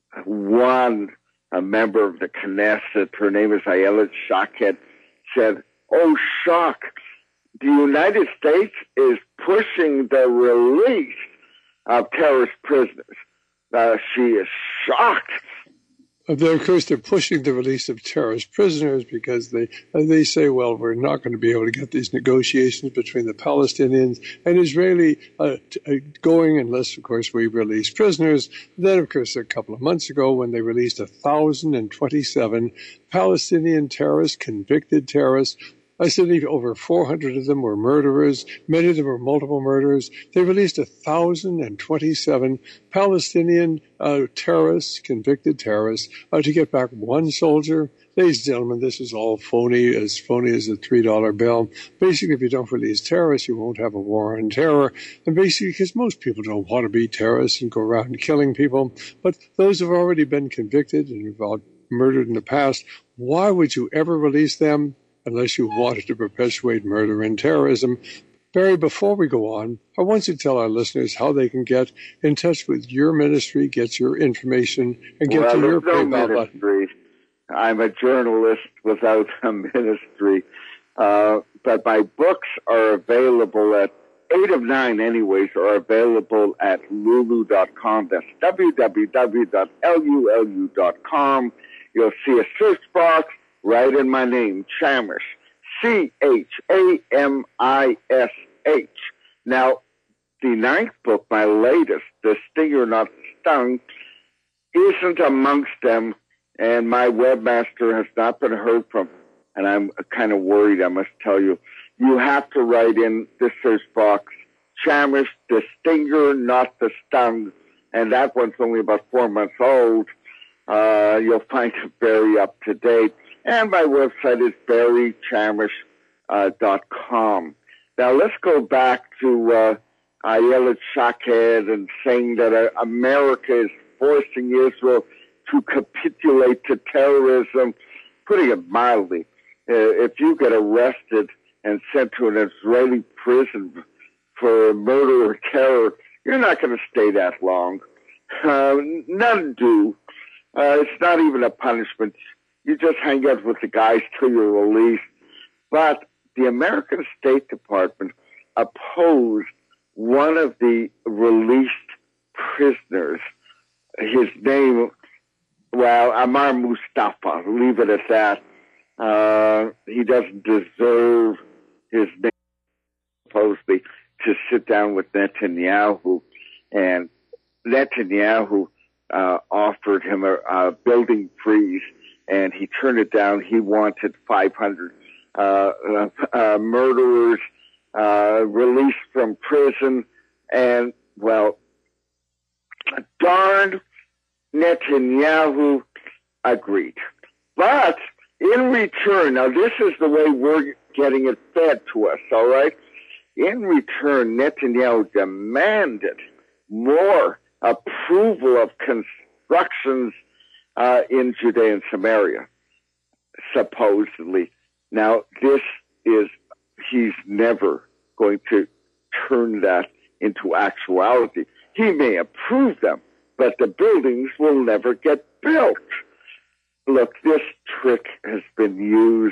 a member of the Knesset, her name is Ayelet Shaked, said, "Oh, shock, the United States is pushing the release of terrorist prisoners." She is shocked. Of course, they're pushing the release of terrorist prisoners because they say, well, we're not going to be able to get these negotiations between the Palestinians and Israeli going unless, of course, we release prisoners. Then, of course, a couple of months ago when they released 1,027 Palestinian terrorists, convicted terrorists, I said over 400 of them were murderers. Many of them were multiple murderers. They released 1,027 Palestinian terrorists, convicted terrorists, to get back one soldier. Ladies and gentlemen, this is all phony as a $3 bill. Basically, if you don't release terrorists, you won't have a war on terror. And basically, because most people don't want to be terrorists and go around killing people. But those who have already been convicted and have murdered in the past, why would you ever release them? Unless you wanted to perpetuate murder and terrorism. Barry, before we go on, I want you to tell our listeners how they can get in touch with your ministry, get your information, and get to your PayPal button. I'm a journalist without a ministry. But my books are available at 8 of 9 anyways, are available at lulu.com. That's www.lulu.com. You'll see a search box. Right in my name, Chamish, Chamish. Now, the 9th book, my latest, The Stinger Not Stung, isn't amongst them, and my webmaster has not been heard from, and I'm kind of worried, I must tell you. You have to write in the search box, Chamish, The Stinger Not the Stung, and that one's only about 4 months old. You'll find it very up to date. And my website is barrychamish.com. Now, let's go back to Ayelet Shaked and saying that America is forcing Israel to capitulate to terrorism. Putting it mildly, if you get arrested and sent to an Israeli prison for murder or terror, you're not going to stay that long. None do. It's not even a punishment. You just hang out with the guys till you're released. But the American State Department opposed one of the released prisoners. His name, well, Amar Mustafa, leave it at that. He doesn't deserve his name, supposedly, to sit down with Netanyahu. And Netanyahu offered him a building freeze, and he turned it down. He wanted 500 murderers released from prison. And, well, darn, Netanyahu agreed. But in return, now this is the way we're getting it fed to us, all right? In return, Netanyahu demanded more approval of constructions in Judea and Samaria, supposedly. Now, he's never going to turn that into actuality. He may approve them, but the buildings will never get built. Look, this trick has been used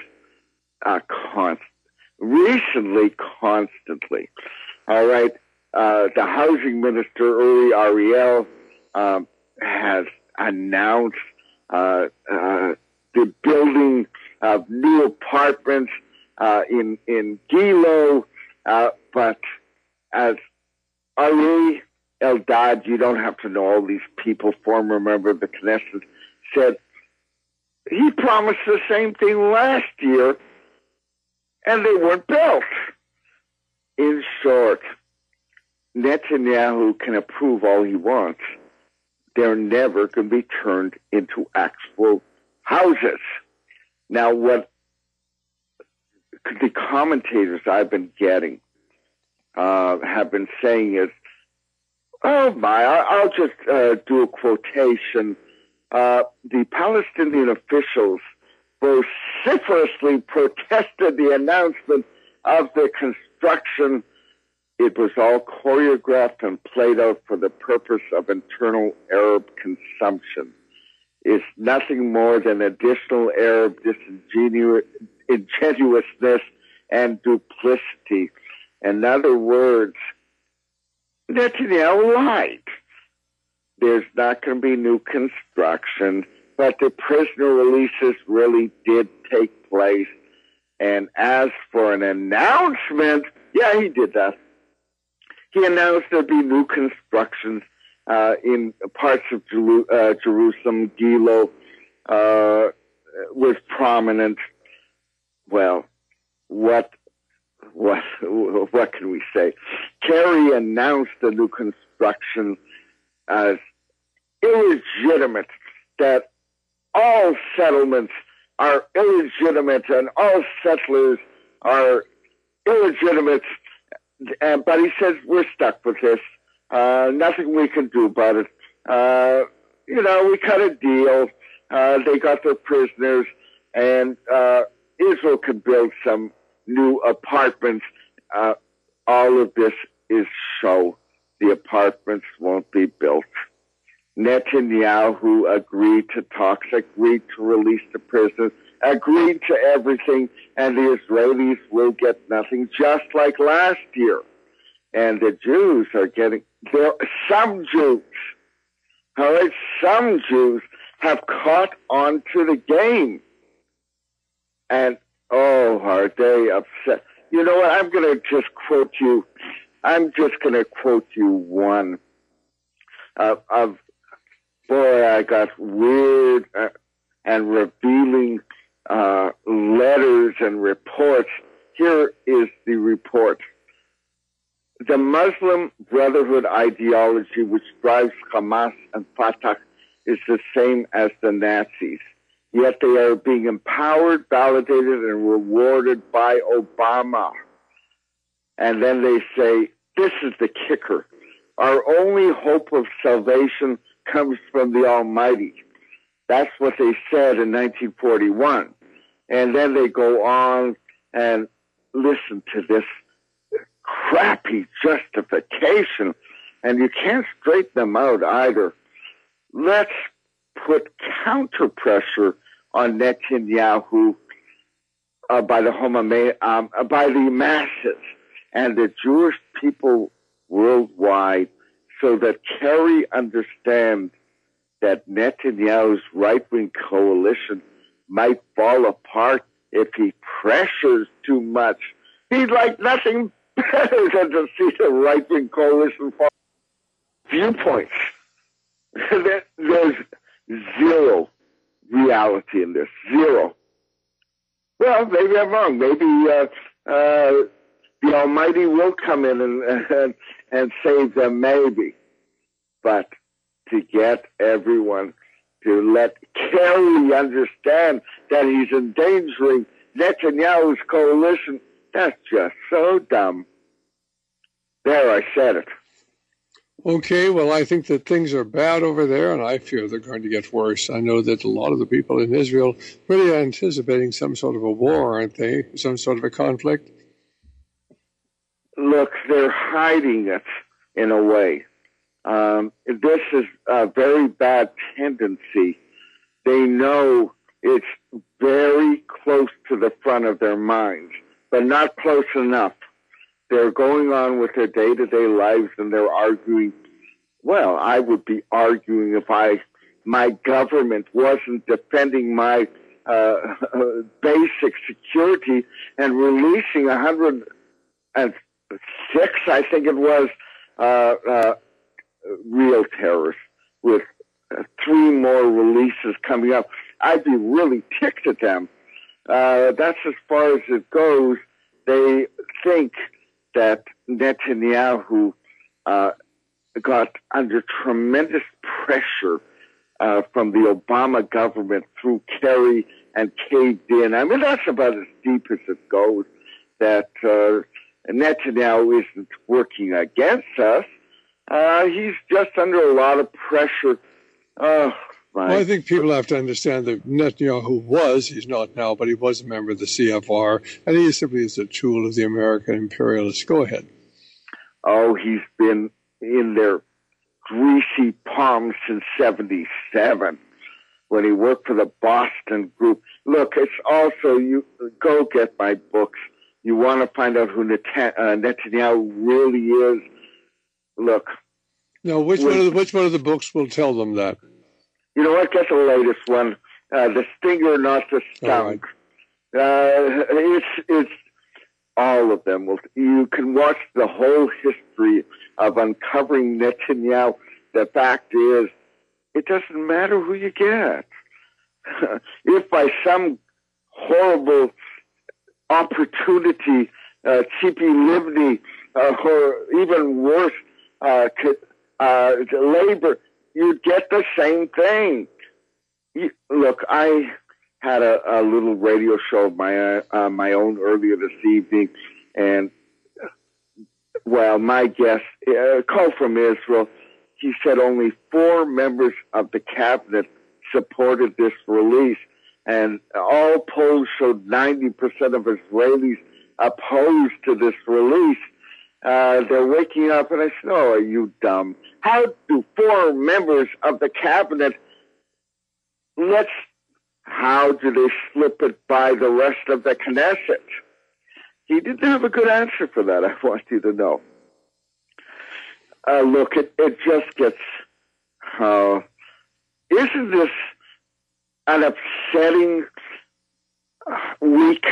recently, constantly. All right, the housing minister, Uri Ariel, has announced the building of new apartments in Gilo, but as Ali Eldad, you don't have to know all these people, former member of the Knesset, said he promised the same thing last year, and they weren't built. In short, Netanyahu can approve all he wants. They're never going to be turned into actual houses. Now, what the commentators I've been getting have been saying is, oh my, I'll just do a quotation. The Palestinian officials vociferously protested the announcement of the construction, it was all choreographed and played out for the purpose of internal Arab consumption. It's nothing more than additional Arab ingenuousness and duplicity. In other words, Netanyahu lied. There's not going to be new construction, but the prisoner releases really did take place. And as for an announcement, yeah, he did that. He announced there'd be new constructions in parts of Jerusalem. Gilo was prominent. Well, what can we say? Kerry announced the new construction as illegitimate, that all settlements are illegitimate and all settlers are illegitimate. But he says, we're stuck with this. Nothing we can do about it. We cut a deal. They got their prisoners, and Israel can build some new apartments. All of this is show. The apartments won't be built. Netanyahu agreed to talks, agreed to release the prisoners, agreed to everything, and the Israelis will get nothing, just like last year. And the Jews are getting there. Some Jews, all right, some Jews have caught on to the game, and are they upset? You know what? I'm going to just quote you. I'm just going to quote you one of. Boy, I got weird and revealing letters and reports. Here is the report. The Muslim Brotherhood ideology, which drives Hamas and Fatah, is the same as the Nazis. Yet they are being empowered, validated, and rewarded by Obama. And then they say, this is the kicker. Our only hope of salvation comes from the Almighty. That's what they said in 1941. And then they go on and listen to this crappy justification, and you can't straighten them out either. Let's put counter pressure on Netanyahu by the masses and the Jewish people worldwide, so that Kerry understands that Netanyahu's right-wing coalition might fall apart if he pressures too much. He'd like nothing better than to see the right-wing coalition fall. Viewpoints. There's zero reality in this. Zero. Well, maybe I'm wrong. Maybe the Almighty will come in and save them, maybe. But to get everyone to let Kerry understand that he's endangering Netanyahu's coalition, that's just so dumb. There, I said it. Okay, well, I think that things are bad over there, and I fear they're going to get worse. I know that a lot of the people in Israel really are anticipating some sort of a war, aren't they? Some sort of a conflict? Look, they're hiding it in a way. This is a very bad tendency. They know it's very close to the front of their minds, but not close enough. They're going on with their day-to-day lives, and they're arguing. Well, I would be arguing if my government wasn't defending my basic security and releasing 106, I think it was, real terrorists, with 3 more releases coming up. I'd be really ticked at them. That's as far as it goes. They think that Netanyahu got under tremendous pressure from the Obama government through Kerry and caved in. I mean, that's about as deep as it goes, that Netanyahu isn't working against us. He's just under a lot of pressure. my... Well, I think people have to understand that Netanyahu he's not now, but he was a member of the CFR, and he simply is a tool of the American imperialists. Go ahead. Oh, he's been in their greasy palms since 1977 when he worked for the Boston Group. Look, it's also, you go get my books. You want to find out who Netanyahu really is? Look. Now, which one of the books will tell them that? You know what? Get the latest one. The Stinger, Not the Stunk. Right. It's all of them. You can watch the whole history of uncovering Netanyahu. The fact is, it doesn't matter who you get. If by some horrible opportunity, Tzipi Livni, or even worse, labor, you'd get the same thing. Look, I had a little radio show of my own earlier this evening, and, well, my guest, a call from Israel, he said only 4 members of the cabinet supported this release, and all polls showed 90% of Israelis opposed to this release. They're waking up, and I said, oh, are you dumb? How do 4 members of the cabinet, how do they slip it by the rest of the Knesset? He didn't have a good answer for that, I want you to know. Look, it just gets, isn't this an upsetting week?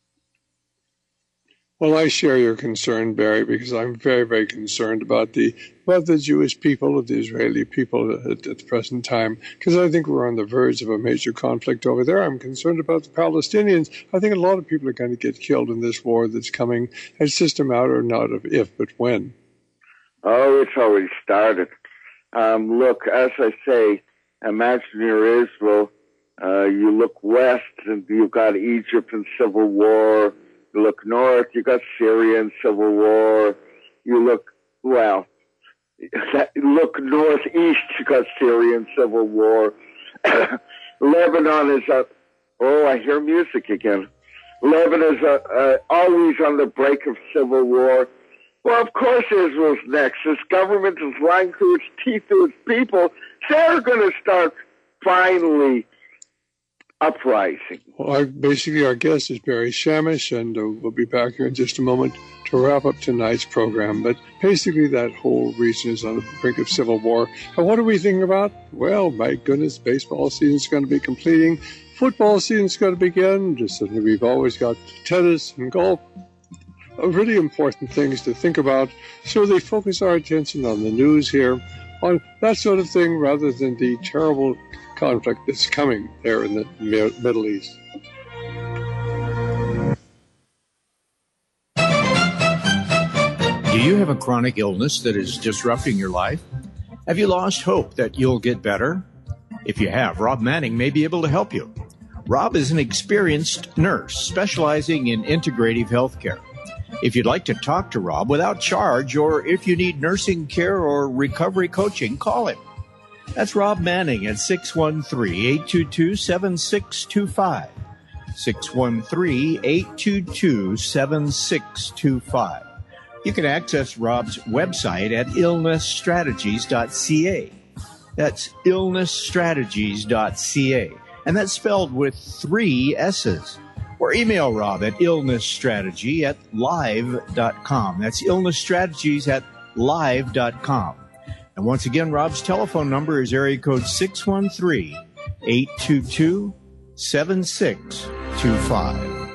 Well, I share your concern, Barry, because I'm very, very concerned about the Jewish people, of the Israeli people at the present time, because I think we're on the verge of a major conflict over there. I'm concerned about the Palestinians. I think a lot of people are going to get killed in this war that's coming. It's just a matter not of if, but when. Oh, it's already started. Look, as I say, imagine you're Israel. You look west, and you've got Egypt and civil war. You look north, you got Syria and civil war. You look northeast, you got Syria and civil war. Lebanon is I hear music again. Lebanon is always on the brink of civil war. Well, of course Israel's next. This government is lying through its teeth to its people. They're going to start finally uprising. Well, our guest is Barry Shamish, and we'll be back here in just a moment to wrap up tonight's program. But basically, that whole region is on the brink of civil war. And what are we thinking about? Well, my goodness, baseball season's going to be completing. Football season's going to begin. Just as we've always got tennis and golf. Really important things to think about. So they focus our attention on the news here, on that sort of thing, rather than the terrible conflict that's coming there in the Middle East. Do you have a chronic illness that is disrupting your life? Have you lost hope that you'll get better? If you have, Rob Manning may be able to help you. Rob is an experienced nurse specializing in integrative health care. If you'd like to talk to Rob without charge, or if you need nursing care or recovery coaching, call him. That's Rob Manning at 613-822-7625. 613-822-7625. You can access Rob's website at illnessstrategies.ca. That's illnessstrategies.ca. And that's spelled with 3 S's. Or email Rob at illnessstrategy@live.com. That's illnessstrategies@live.com. And once again, Rob's telephone number is area code 613-822-7625.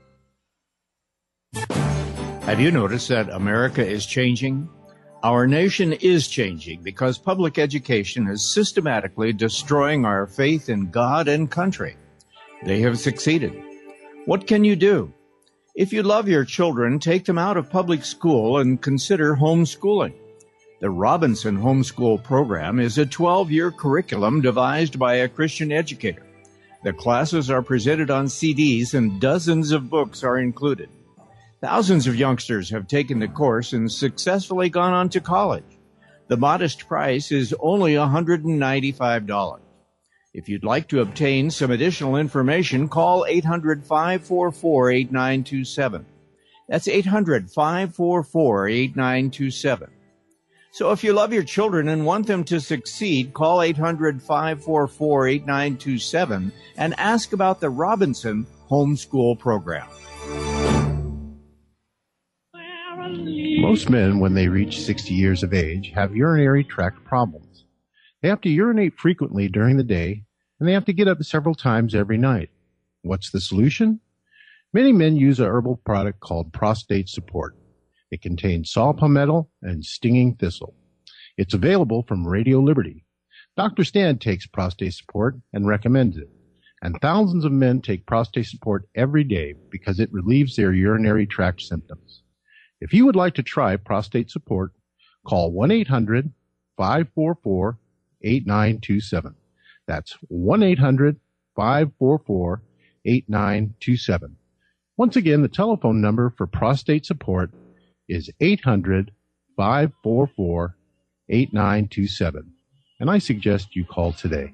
Have you noticed that America is changing? Our nation is changing because public education is systematically destroying our faith in God and country. They have succeeded. What can you do? If you love your children, take them out of public school and consider homeschooling. The Robinson Homeschool Program is a 12-year curriculum devised by a Christian educator. The classes are presented on CDs and dozens of books are included. Thousands of youngsters have taken the course and successfully gone on to college. The modest price is only $195. If you'd like to obtain some additional information, call 800-544-8927. That's 800-544-8927. So if you love your children and want them to succeed, call 800-544-8927 and ask about the Robinson Homeschool Program. Most men, when they reach 60 years of age, have urinary tract problems. They have to urinate frequently during the day, and they have to get up several times every night. What's the solution? Many men use a herbal product called Prostate Support. It contains saw palmetto and stinging thistle. It's available from Radio Liberty. Dr. Stan takes Prostate Support and recommends it. And thousands of men take Prostate Support every day because it relieves their urinary tract symptoms. If you would like to try Prostate Support, call 1-800-544-8927. That's 1-800-544-8927. Once again, the telephone number for Prostate Support is 800-544-8927. And I suggest you call today.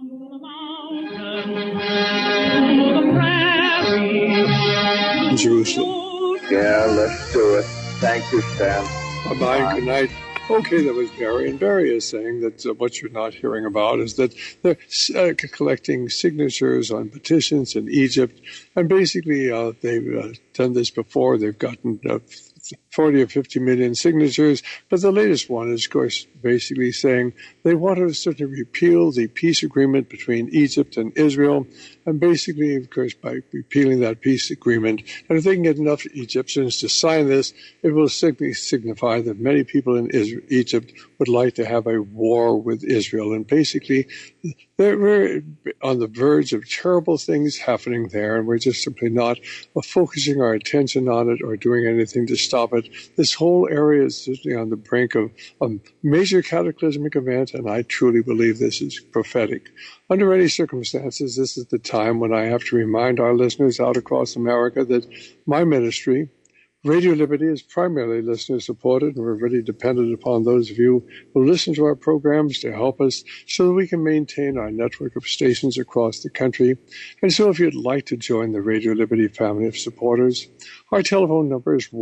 Jerusalem. Yeah, let's do it. Thank you, Stan. Bye-bye. Good night. Okay, that was Barry. And Barry is saying that what you're not hearing about is that they're collecting signatures on petitions in Egypt. And basically, they've done this before. They've gotten 40 or 50 million signatures. But the latest one is, of course, basically saying they want to certainly repeal the peace agreement between Egypt and Israel. And basically, of course, by repealing that peace agreement, and if they can get enough Egyptians to sign this, it will simply signify that many people in Egypt would like to have a war with Israel. And basically, we're on the verge of terrible things happening there, and we're just simply not focusing our attention on it or doing anything to stop it. This whole area is certainly on the brink of a major cataclysmic event, and I truly believe this is prophetic. Under any circumstances, this is the time when I have to remind our listeners out across America that my ministry, Radio Liberty, is primarily listener-supported, and we're really dependent upon those of you who listen to our programs to help us so that we can maintain our network of stations across the country. And so if you'd like to join the Radio Liberty family of supporters, our telephone number is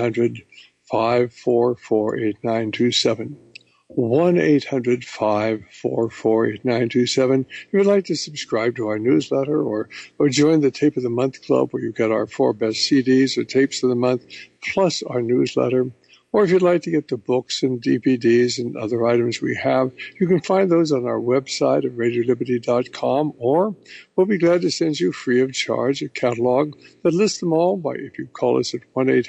1-800-544-8927. 1-800-544-8927. If you'd like to subscribe to our newsletter or join the Tape of the Month Club, where you get our 4 best CDs or tapes of the month, plus our newsletter, or if you'd like to get the books and DVDs and other items we have, you can find those on our website at radioliberty.com, or we'll be glad to send you free of charge a catalog that lists them all if you call us at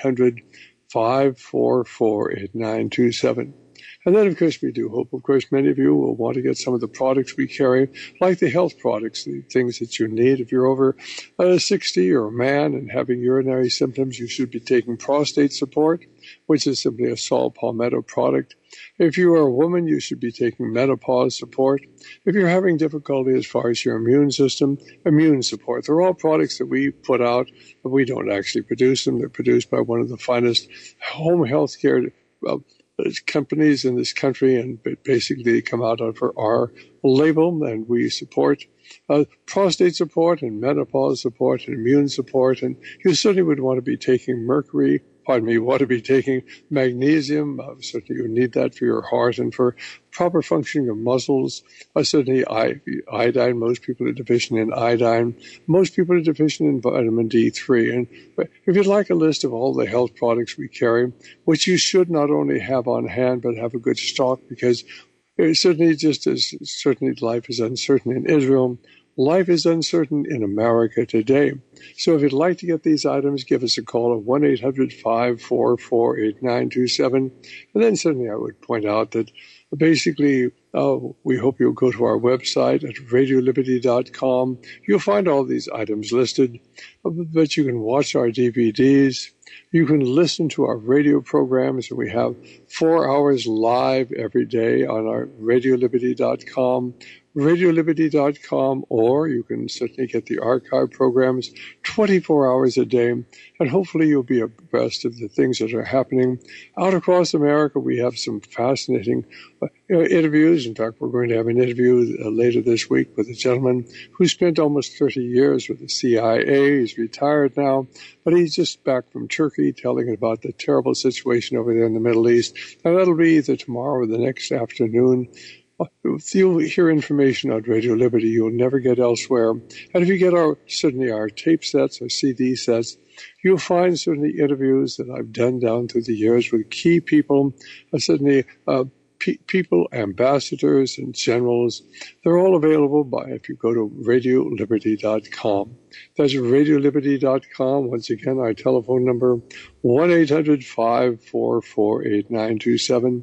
1-800-544-8927. And then, of course, we do hope, of course, many of you will want to get some of the products we carry, like the health products, the things that you need. If you're over 60 or a man and having urinary symptoms, you should be taking Prostate Support, which is simply a saw palmetto product. If you are a woman, you should be taking Menopause Support. If you're having difficulty as far as your immune system, Immune Support. They're all products that we put out, but we don't actually produce them. They're produced by one of the finest home health care companies in this country, and basically they come out under our label, and we support prostate support and menopause support and immune support. And you certainly would want to be taking taking magnesium. Certainly you need that for your heart and for proper functioning of muscles. Certainly iodine. Most people are deficient in iodine. Most people are deficient in vitamin D3. And if you'd like a list of all the health products we carry, which you should not only have on hand, but have a good stock, because certainly just as certainly life is uncertain in Israel, life is uncertain in America today. So if you'd like to get these items, give us a call at 1-800-544-8927. And then certainly I would point out that basically we hope you'll go to our website at radioliberty.com. You'll find all these items listed, but you can watch our DVDs. You can listen to our radio programs. We have 4 hours live every day on our radioliberty.com radioliberty.com, or you can certainly get the archive programs 24 hours a day, and hopefully you'll be abreast of the things that are happening out across America. We have some fascinating interviews. In fact, we're going to have an interview later this week with a gentleman who spent almost 30 years with the CIA. He's retired now, but he's just back from Turkey telling about the terrible situation over there in the Middle East. And that'll be either tomorrow or the next afternoon. You'll hear information on Radio Liberty you'll never get elsewhere. And if you get certainly our tape sets or CD sets, you'll find certainly interviews that I've done down through the years with key people, certainly people, ambassadors and generals. They're all available if you go to radioliberty.com. That's radioliberty.com. Once again, our telephone number, 1-800-544-8927.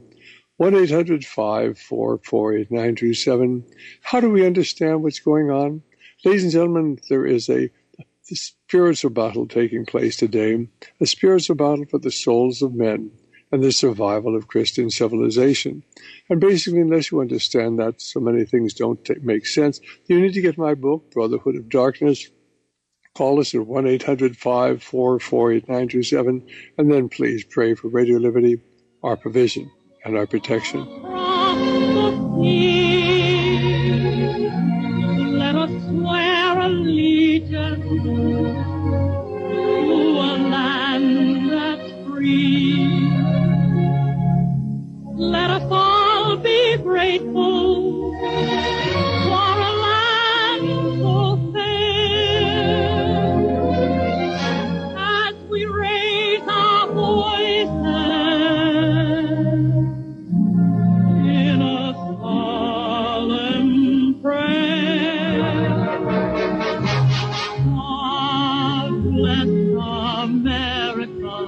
1-800-544-8927. How do we understand what's going on? Ladies and gentlemen, there is a spiritual battle taking place today, a spiritual battle for the souls of men and the survival of Christian civilization. And basically, unless you understand that, so many things don't make sense. You need to get my book, Brotherhood of Darkness. Call us at 1-800-544-8927, and then please pray for Radio Liberty, our provision, and our protection. Let us swear allegiance to a land that's free. Let us all be grateful for a land so fair. As we raise our voices in a solemn prayer, God bless America,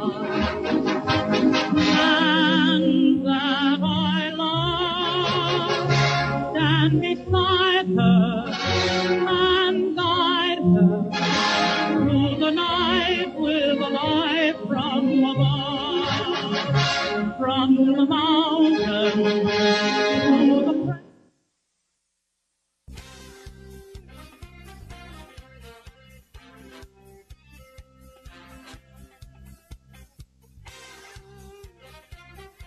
and that I love, stand beside her and guide her through the night with a light from above, from the mountain.